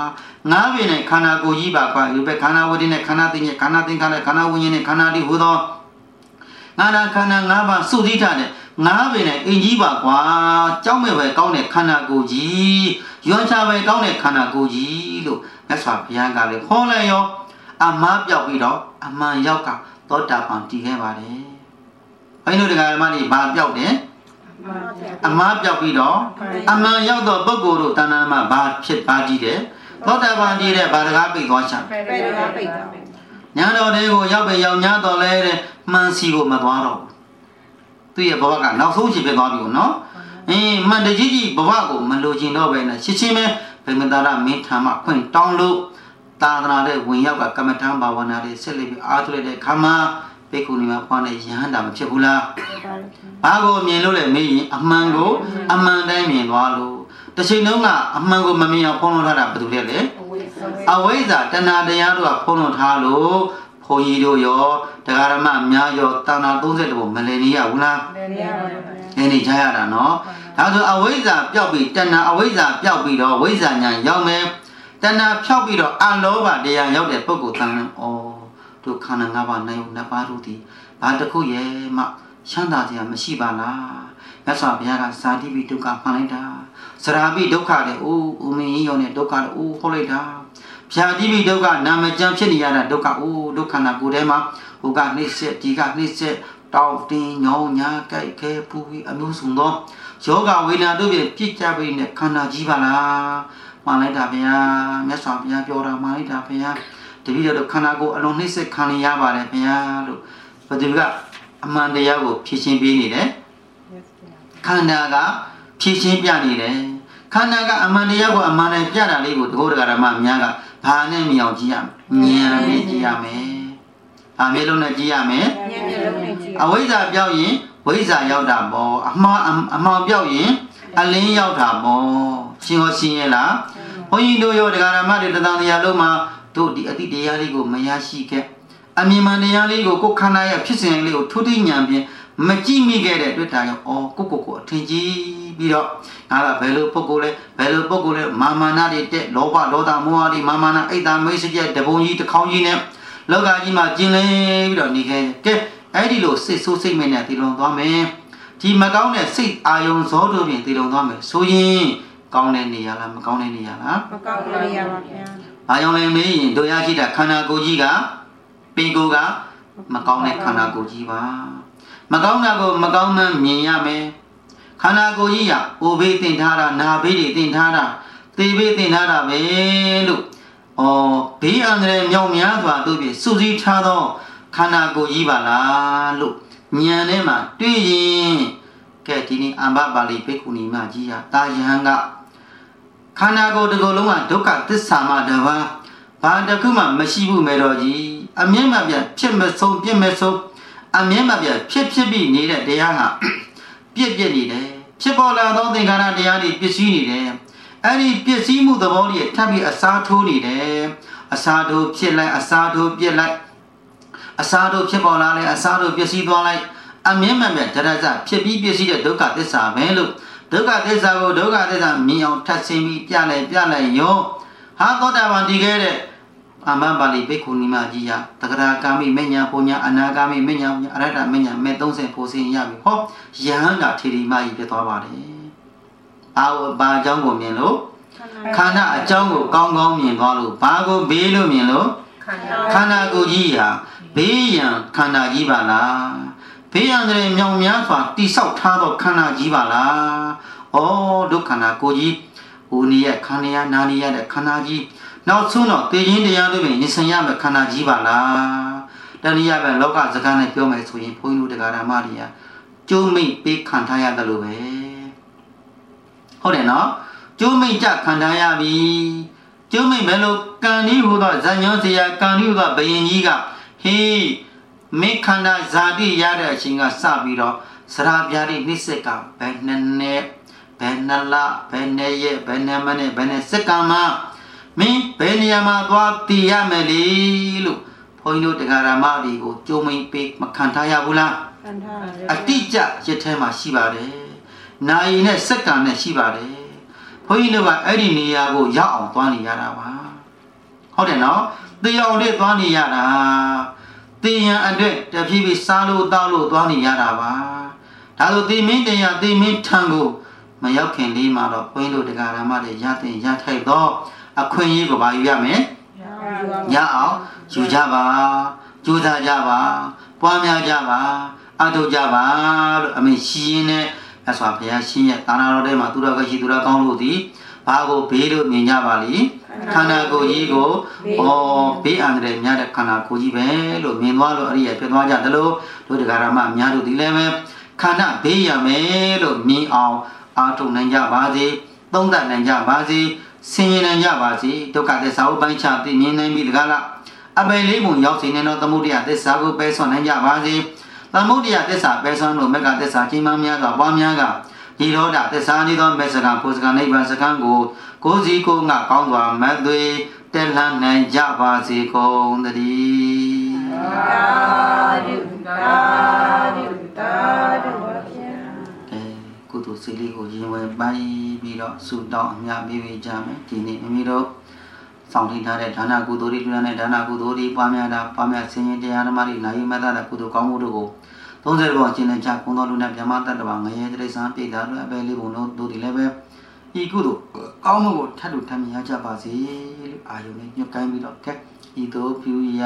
ငါးပင်နဲ့ခန္ဓာကိုယ်ကြီးပါကွာဒီဘက်ခန္ဓာဝတိနဲ့ခန္ဓာသိဉ္ဇခန္ဓာသင်္ခါရခန္ဓာဝိညာဉ်နဲ့ခန္ဓာတိဟူသောငါးခန္ဓာ၅ပါးစုစည်းထားတဲ့ငါးပင်နဲ့အင်ကြီးပါကွာကြောက်မဲ့ပဲကောင်းတဲ့ခန္ဓာကိုယ်ကြီးရွံ့ချပဲကောင်းတဲ့ခန္ဓာကိုယ်ကြီးလို့မြတ်စွာဘုရားကလည်းဟောလိုက်ရောအမှားပြောက်ပြီးတော့အမှန်ရောက်ကသောတာပန်တည်ခဲ့ပါတယ်ဘုန်းကြီးတို့တရားဓမ္မတွေဘာပြောက်တယ်အမှားပြောက်ပြီးတော့အမှန်ရောက်တော့ပုဂ္ဂိုလ်တို့တဏ္ဍာမှာဘာဖြစ်ပါကြည့်တယ်သောတာပန်တည်တဲ့ဘာတကားပိတ်သွားချာညာတော်တွေကိုရောက်ပဲရောက်ညာတော်လဲတဲ့မှန်စီကိုမသွားတော့သူ့ရဲ့ဘဝကနောက်ဆုံးချင်ဖြစ်သွားပြီနော်မှန်တကြီးကြီးဘဝကိုမလိုချင်တော့ပဲနဲ့ရှင်းရှင်းပဲဗေမတာရမင်းထံမှာခွင့်တောင်းလို့သာသနာတဲ့ဝင်ရောက်ကကမ္မထံဘာဝနာတွေဆက်လက်ပြီးအားထုတ်လိုက်တဲ့ခါမှာဘေကုဏီမှာဖွားတဲ့ယဟန္တာမဖြစ်ဘူးလားဘာကိုမြင်လို့လဲမေးရင်အမှန်ကိုအမှန်တိုင်းမြင်သွားလို့တစ်ချိန်လုံးကအမှန်ကိုမမြင်အောင်ဖုံးလွှမ်းထားတာဘာလို့လဲအဝိဇ္ဇာတဏှာတရားတို့ကဖုံးလွှမ်းထားလို့ဘုန်းကြီးတို့ရောတရားဓမ္မများရောတဏှာ30ဘုံမလည်နေရဘူးလားလည်နေရပါဘူးနေချရတာနော်ဒါဆိုအဝိဇ္ဇာပျောက်ပြီးတဏှာအဝိဇ္ဇာပျောက်ပြီးတော့ဝိဇ္ဇာညာရောက်မယ်တဏှာဖြောက်ပြီးတော့အလောဘတရားရောက်တဲ့ပုဂ္ဂိုလ်တန်ဩတို့ခန္ဓာ၅ပါးနိုင်နှစ်ပါးတို့ဒီဘာတစ်ခုရဲ့မှချမ်းသာခြင်းမရှိပါလားမြတ်စွာဘုရားကဇာတိပိဒုက္ခမှန်လိုက်တာစရာပိဒုက္ခတဲ့အိုးဦးမင်းရောနဲ့ဒုက္ခတဲ့အိုးဟောလိုက်တာဖြာတိပိဒုက္ခနာမကျမ်းဖြစ်နေရတာဒုက္ခအိုးဒုက္ခနာကိုယ်ထဲမှာဟိုကနှိမ့်ဆက်ဒီကနှိမ့်ဆက်တောင်းတင်းညောင်းညာကြိုက်ခဲပူပြီးအမျိုးစုံသောယောဂဝေဒနာတို့ဖြင့်ပြစ်ကြပိနဲ့ခန္ဓာကြီးပါလားမှန်လိုက်တာဗျာမြတ်စွာဘုရားပြောတာမှန်လိုက်တာဗျာတပည့်တော်ခန္ဓာကိုယ်အလုံးနှိမ့်ဆက်ခံရပါတယ်ဗျာလို့ဘယ်သူကအမှန်တရားကိုဖြည့်ရှင်းပေးနေတယ်ခန္ဓာကဖြည့်ရှင်းပြနေတယ်ခန္ဓာကအမှန်တရားကိုအမှန်တိုင်းပြတာလေးကိုတကောဓမ္မများကဘာနဲ့မြင်အောင်ကြည့်ရမလဲဉာဏ်နဲ့ကြည့်ရမယ်။အမျက်လုံးနဲ့ကြည့်ရမယ်။ဉာဏ်မျက်လုံးနဲ့ကြည့်။အဝိဇ္ဇာပြောက်ရင်ဝိဇ္ဇာရောက်တာပေါ့။အမှန်ပြောက်ရင်အလင်းရောက်တာပေါ့။ရှင်းရောရှင်းရဲ့လား။ဘုန်းကြီးတို့ရောတရားဓမ္မတွေတသံတရားလုံးမှာတို့ဒီအတိတရားလေးကိုမရရှိခဲ့။အမြင်မှန်တရားလေးကိုကိုယ်ခန္ဓာရဲ့ဖြစ်စဉ်လေးကိုထုတိဉာဏ်ဖြင့်မကြည့်မိခဲ့တဲ့အတွက်ဒါကြောင့်ကိုအထင်ကြီးပြီးတော့ငါကဘယ်လိုပုဂ္ဂိုလ်လဲမာမာနာတွေတက်လောဘဒေါသမောဟတွေမာမာနာအိတ်တာမိတ်ဆွေတပုံကြီးတစ်ခေါင်းကြီးနဲ့လောကကြီးမှာကျင်လည်ပြီးတော့နေခဲ့ကဲအဲ့ဒီလိုစိတ်ဆိုးစိတ်မဲ့နဲ့တည်လုံသွားမယ်ဒီမကောင်းတဲ့စိတ်အာယုံဇောတို့ဖြင့်တည်လုံသွားမယ်ဆိုရင်ကောင်းတဲ့နေရာလားမကောင်းတဲ့နေရာလားမကောင်းတဲ့နေရာပါဗျာအာယုံလည်းမေးရင်တို့ရရှိတာခန္ဓာကိုယ်ကြီးကပင်ကိုယ်ကမကောင်းတဲ့ခန္ဓာကိုယ်ကြီးပါမကောင်းတာကိုမကောင်းမှမြင်ရမယ်ခန္ဓာကိုယ်ကြီးကအိုဘေးတင်ထားတာနာဘေးတွေတင်ထားတာသေဘေးတင်ထားတာပဲလို့ဘေးအန္တရာယ်မြောက်များစွာတို့ဖြင့်စုစည်းထားသောခန္ဓာကိုယ်ကြီးပါလားလို့ဉာဏ်ထဲမှာတွေးရင်ကဲဒီနေ့အမ္ဘပါဠိဘိက္ခုနီမကြီးကတာယဟန်ကခန္ဓာကိုယ်တစ်ခုလုံးကဒုက္ခသစ္စာမှတပါးဘာတစ်ခုမှမရှိဘူးမေတော်ကြီးအမြင့်မပြတ်ဖြစ်မဆုံးပြစ်မဆုံးအမြဲမပြတ်ဖြစ်ပြီးနေတဲ့တရားဟာပြည့်နေတယ်ဖြစ်ပေါ်လာသောသင်္ခါရတရားတွေပစ္စည်းနေတယ်အဲ့ဒီပစ္စည်းမှုသဘောတွေထပ်ပြီးအစားထိုးနေတယ်အစားထိုးဖြစ်လိုက်အစားထိုးပြစ်လိုက်အစားထိုးဖြစ်ပေါ်လာလိုက်အစားထိုးပစ္စည်းသွားလိုက်အမြဲမပြတ်ဒရဇဖြစ်ပြီးပစ္စည်းတဲ့ဒုက္ခသစ္စာပဲလို့ဒုက္ခသစ္စာကိုဒုက္ခသစ္စာမြင်အောင်ထပ်ဆင်းပြီးပြလိုက်ရောဟာသောတာပန်တည်ခဲ့တဲ့အမ္မပါဠိဘိက္ခုနီမကြီးယတဂရကာမိမညာပူညာအနာကာမိမညာအရတ္တမညာမဲ့30ပိုစင်ရပြီဟောယဟန္တာထေရီမကြီးဖြစ်သွားပါတယ်ဘာအကြောင်းကိုမြင်လို့ခန္ဓာအကြောင်းကိုကောင်းကောင်းမြင်သွားလို့ဘာကိုဘေးလို့မြင်လို့ခန္ဓာကိုယ်ကြီးဟာဘေးရန်ခန္ဓာကြီးပါလားဘေးရန်တွေမြောင်များစွာတိဆောက်ထားသောခန္ဓာကြီးပါလားဒုက္ခန္ဓာကိုယ်ကြီးဦးနီးရဲ့ခန္ဓာနာနီးရဲ့ခန္ဓာကြီးနောက်ဆုံးတော့သေခြင်းတရားတွေပြင်ရင်ဆိုင်ရမယ့်ခန္ဓာကြီးပါလားတဏှာပဲလောကစကားနဲ့ပြောမယ်ဆိုရင်ဘုန်းကြီးတို့တရားဓမ္မတွေကကျိုးမိတ်ပေးခံထားရတယ်လို့ပဲဟုတ်တယ်နော်ကျိုးမိတ်ကြခံထားရပြီကျိုးမိတ်ဘယ်လိုကံဒီဟူသောဇာညောစရာကံဒီဟူသောဘယင်ကြီးကဟေးမိခန္ဓာဇာတိရတဲ့အချိန်ကစပြီးတော့စရာပြားတွေနှိစ္စကဘယ်နှစ်နဲ့ဘယ်နှစ်လဘယ်နှစ်ရက်ဘယ်နှစ်မိနစ်ဘယ်နှစ်စက္ကန့်မှမင်းဘယ်နေရာမှာသွားတည်ရမယ်လေလို့ဘုန်းကြီးတို့တရားဓမ္မတွေကိုကြိုးမိန်ပေးမခံထားရဘူးလားခံထားရတယ်အတိအကျရစ်ထဲမှာရှိပါတယ်နိုင်နဲ့စက္ကန့်နဲ့ရှိပါတယ်ဘုန်းကြီးတို့ကအဲ့ဒီနေရာကိုရောက်အောင်သွားနေရတာပါဟုတ်တယ်နော်တေအောင်လေးသွားနေရတာတေရန်အတွက်တဖြည်းဖြည်းစားလို့တောက်လို့သွားနေရတာပါဒါဆိုတေမင်းတရားတေမင်းထံကိုမရောက်ခင်လေးမှာတော့ဘုန်းကြီးတို့တရားဓမ္မတွေရတဲ့ရထိုက်တော့အခွင့်အရေးကိုပါယူရမယ်ရအောင်ယူကြပါကြိုးစားကြပါပွားများကြပါအထောက်ကြပါလို့အမေရှိရင်းနဲ့အဆွာဘုရားရှင်ရဲ့သာနာတော်ထဲမှာသူတော်ကရှိသူတော်ကောင်းလို့ဒီဘာကိုဘေးလို့မြင်ကြပါလိခန္ဓာကိုယ်ကြီးကိုဘေးအန္တရာယ်များတဲ့ခန္ဓာကိုယ်ကြီးပဲလို့မြင်သွားလို့အရိယာဖြစ်သွားကြတယ်လို့တို့တရားဓမ္မအများတို့ဒီလည်းပဲခန္ဓာဘေးရမယ်လို့မြင်အောင်အားထုတ်နိုင်ကြပါစေသုံးသပ်နိုင်ကြပါစေဆင်ញင်နိုင်ကြပါစေဒုက္ခသစ္စာဥပိုင်းခြားသိမြင်နိုင်ပြီတကားလားအပေလေးပုံရောက်စေနေတော့သမုဒိယသစ္စာကိုပယ်ဆွနိုင်ကြပါစေသမုဒိယသစ္စာပယ်ဆွလို့မေဃသစ္စာကြီးမားများစွာပွားများကဒီရောဒသစ္စာနေသောမေစကံပုစကံနိဗ္ဗာန်စကံကိုစီကိုငါကောင်းစွာမတ်သွေတက်လှမ်းနိုင်ကြပါစေကုန်သတည်းသာဓုသာဓုသာဓုပါဗျာကုသိုလ်စိတ်လေးကိုရင်ဝင်ပိုင်းပြီးတော့ဆုတောင်းအများပေးကြမယ်ဒီနေ့မိမိတို့ဆောင်ထင်းထားတဲ့ဒါနကုသိုလ်တွေလူရတဲ့ဒါနကုသိုလ်တွေပွားများတာပွားများဆင်းရဲတရားဓမ္မတွေနိုင်မတတ်တဲ့ကုသိုလ်ကောင်းမှုတို့ကို30ဘောကျင့်တဲ့ချကုံတော်လူနဲ့မြမတတ်တပါငရဲတိရစ္ဆာန်ပြည်သားတို့အပဲလေးဘုံတို့ဒီလည်းပဲဤကုသိုလ်ကောင်းမှုကိုထပ်တူထပ်မြင်ရကြပါစေလို့အာယုန်နဲ့ညှက်ကိုင်းပြီးတော့ကဲဤသို့ပြုရ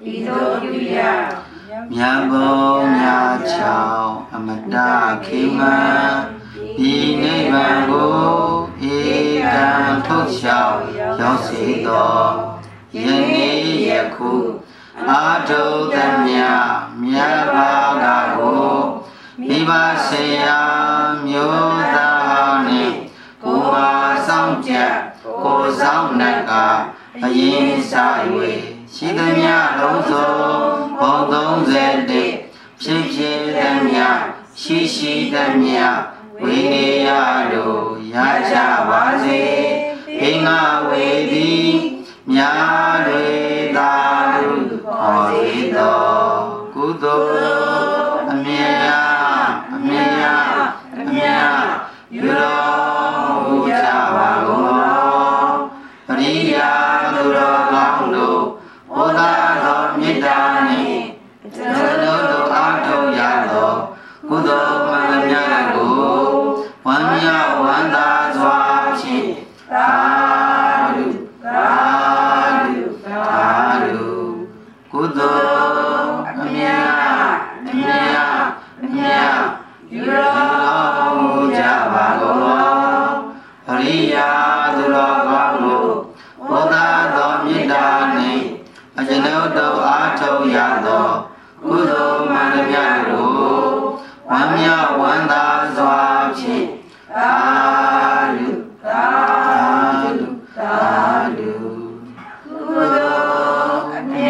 မြတ်ဘုံမြတ်ချောင်းအမတခေမံဒီနိဗ္ဗာန်ကိုဧကံထုတ်လျှောက်ရောက်စေသောယနေ့ယခုအာထုသမြမြတ်ဘာဂကိုမိဘဆေယမျိုးသားနှင့်ကိုယ်ပါဆောင်ချက်ကိုယ်ဆောင်နိုင်ကအရင်စား၍ရှိသမျှလုံးစုံဘုံ31ဖြစ်ဖြစ်သမျှရှိသမျှဝိနည်းရတို့ရကြပါစေဘိငါဝေသည်မြာတွေသာလူဟောစေသောကုသိုလ်အမြတ်ယူတော်မူကြပါကုန်သောပရိယာသူတော်ကောင်းတို့ဘုရားတော်မေတ္တာနှင့်ကျွန်တော်တို့အားထုတ်ရသောကုသိုလ်မှန်မြတ်ကိုဝမ်းမြောက်ဝမ်းသာစွာဖြင့်သာဓုသာဓုသာဓုကုသိုလ်အမြတ်ယူတော်မူကြပါကုန်သောပရိယာသူတော်ကောင်းတို့ဘုရားတော်မေတ္တာနှင့်ကျွန်တော်တို့အားထုတ်ရသောကုသိုလ်မှန်မြတ်ကိုဝမ်းမြောက်ဝမ်းသာစွာဖြင့်သာဓုသာဓုသာဓုကုသိုလ်အမြ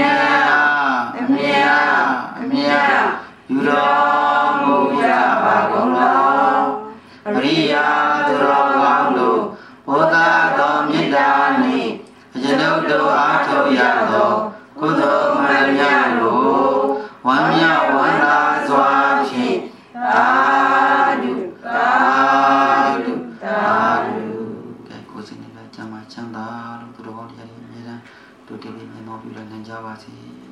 တ်ယူတော်မူကြပါကုန်သောပရိယာသူတော်ကောင်းတို့ဘုရားတော်မေတ္တာနှင့်ကျွန်ုပ်တို့အားထုတ်ရသောကုသိုလ်မှန်မြတ်ကိုဝမ်းမြောက်ဝမ်းသာစွာဖြင့်သာဓုသာဓုသာဓုကဲကိုယ်စိတ်နဲ့ချမ်းသာလို့သူတော်ကောင်းတရားတွေအမြဲတမ်းတို့တည်ပြီးမြင်တော်ပြုနိုင်ကြပါစေ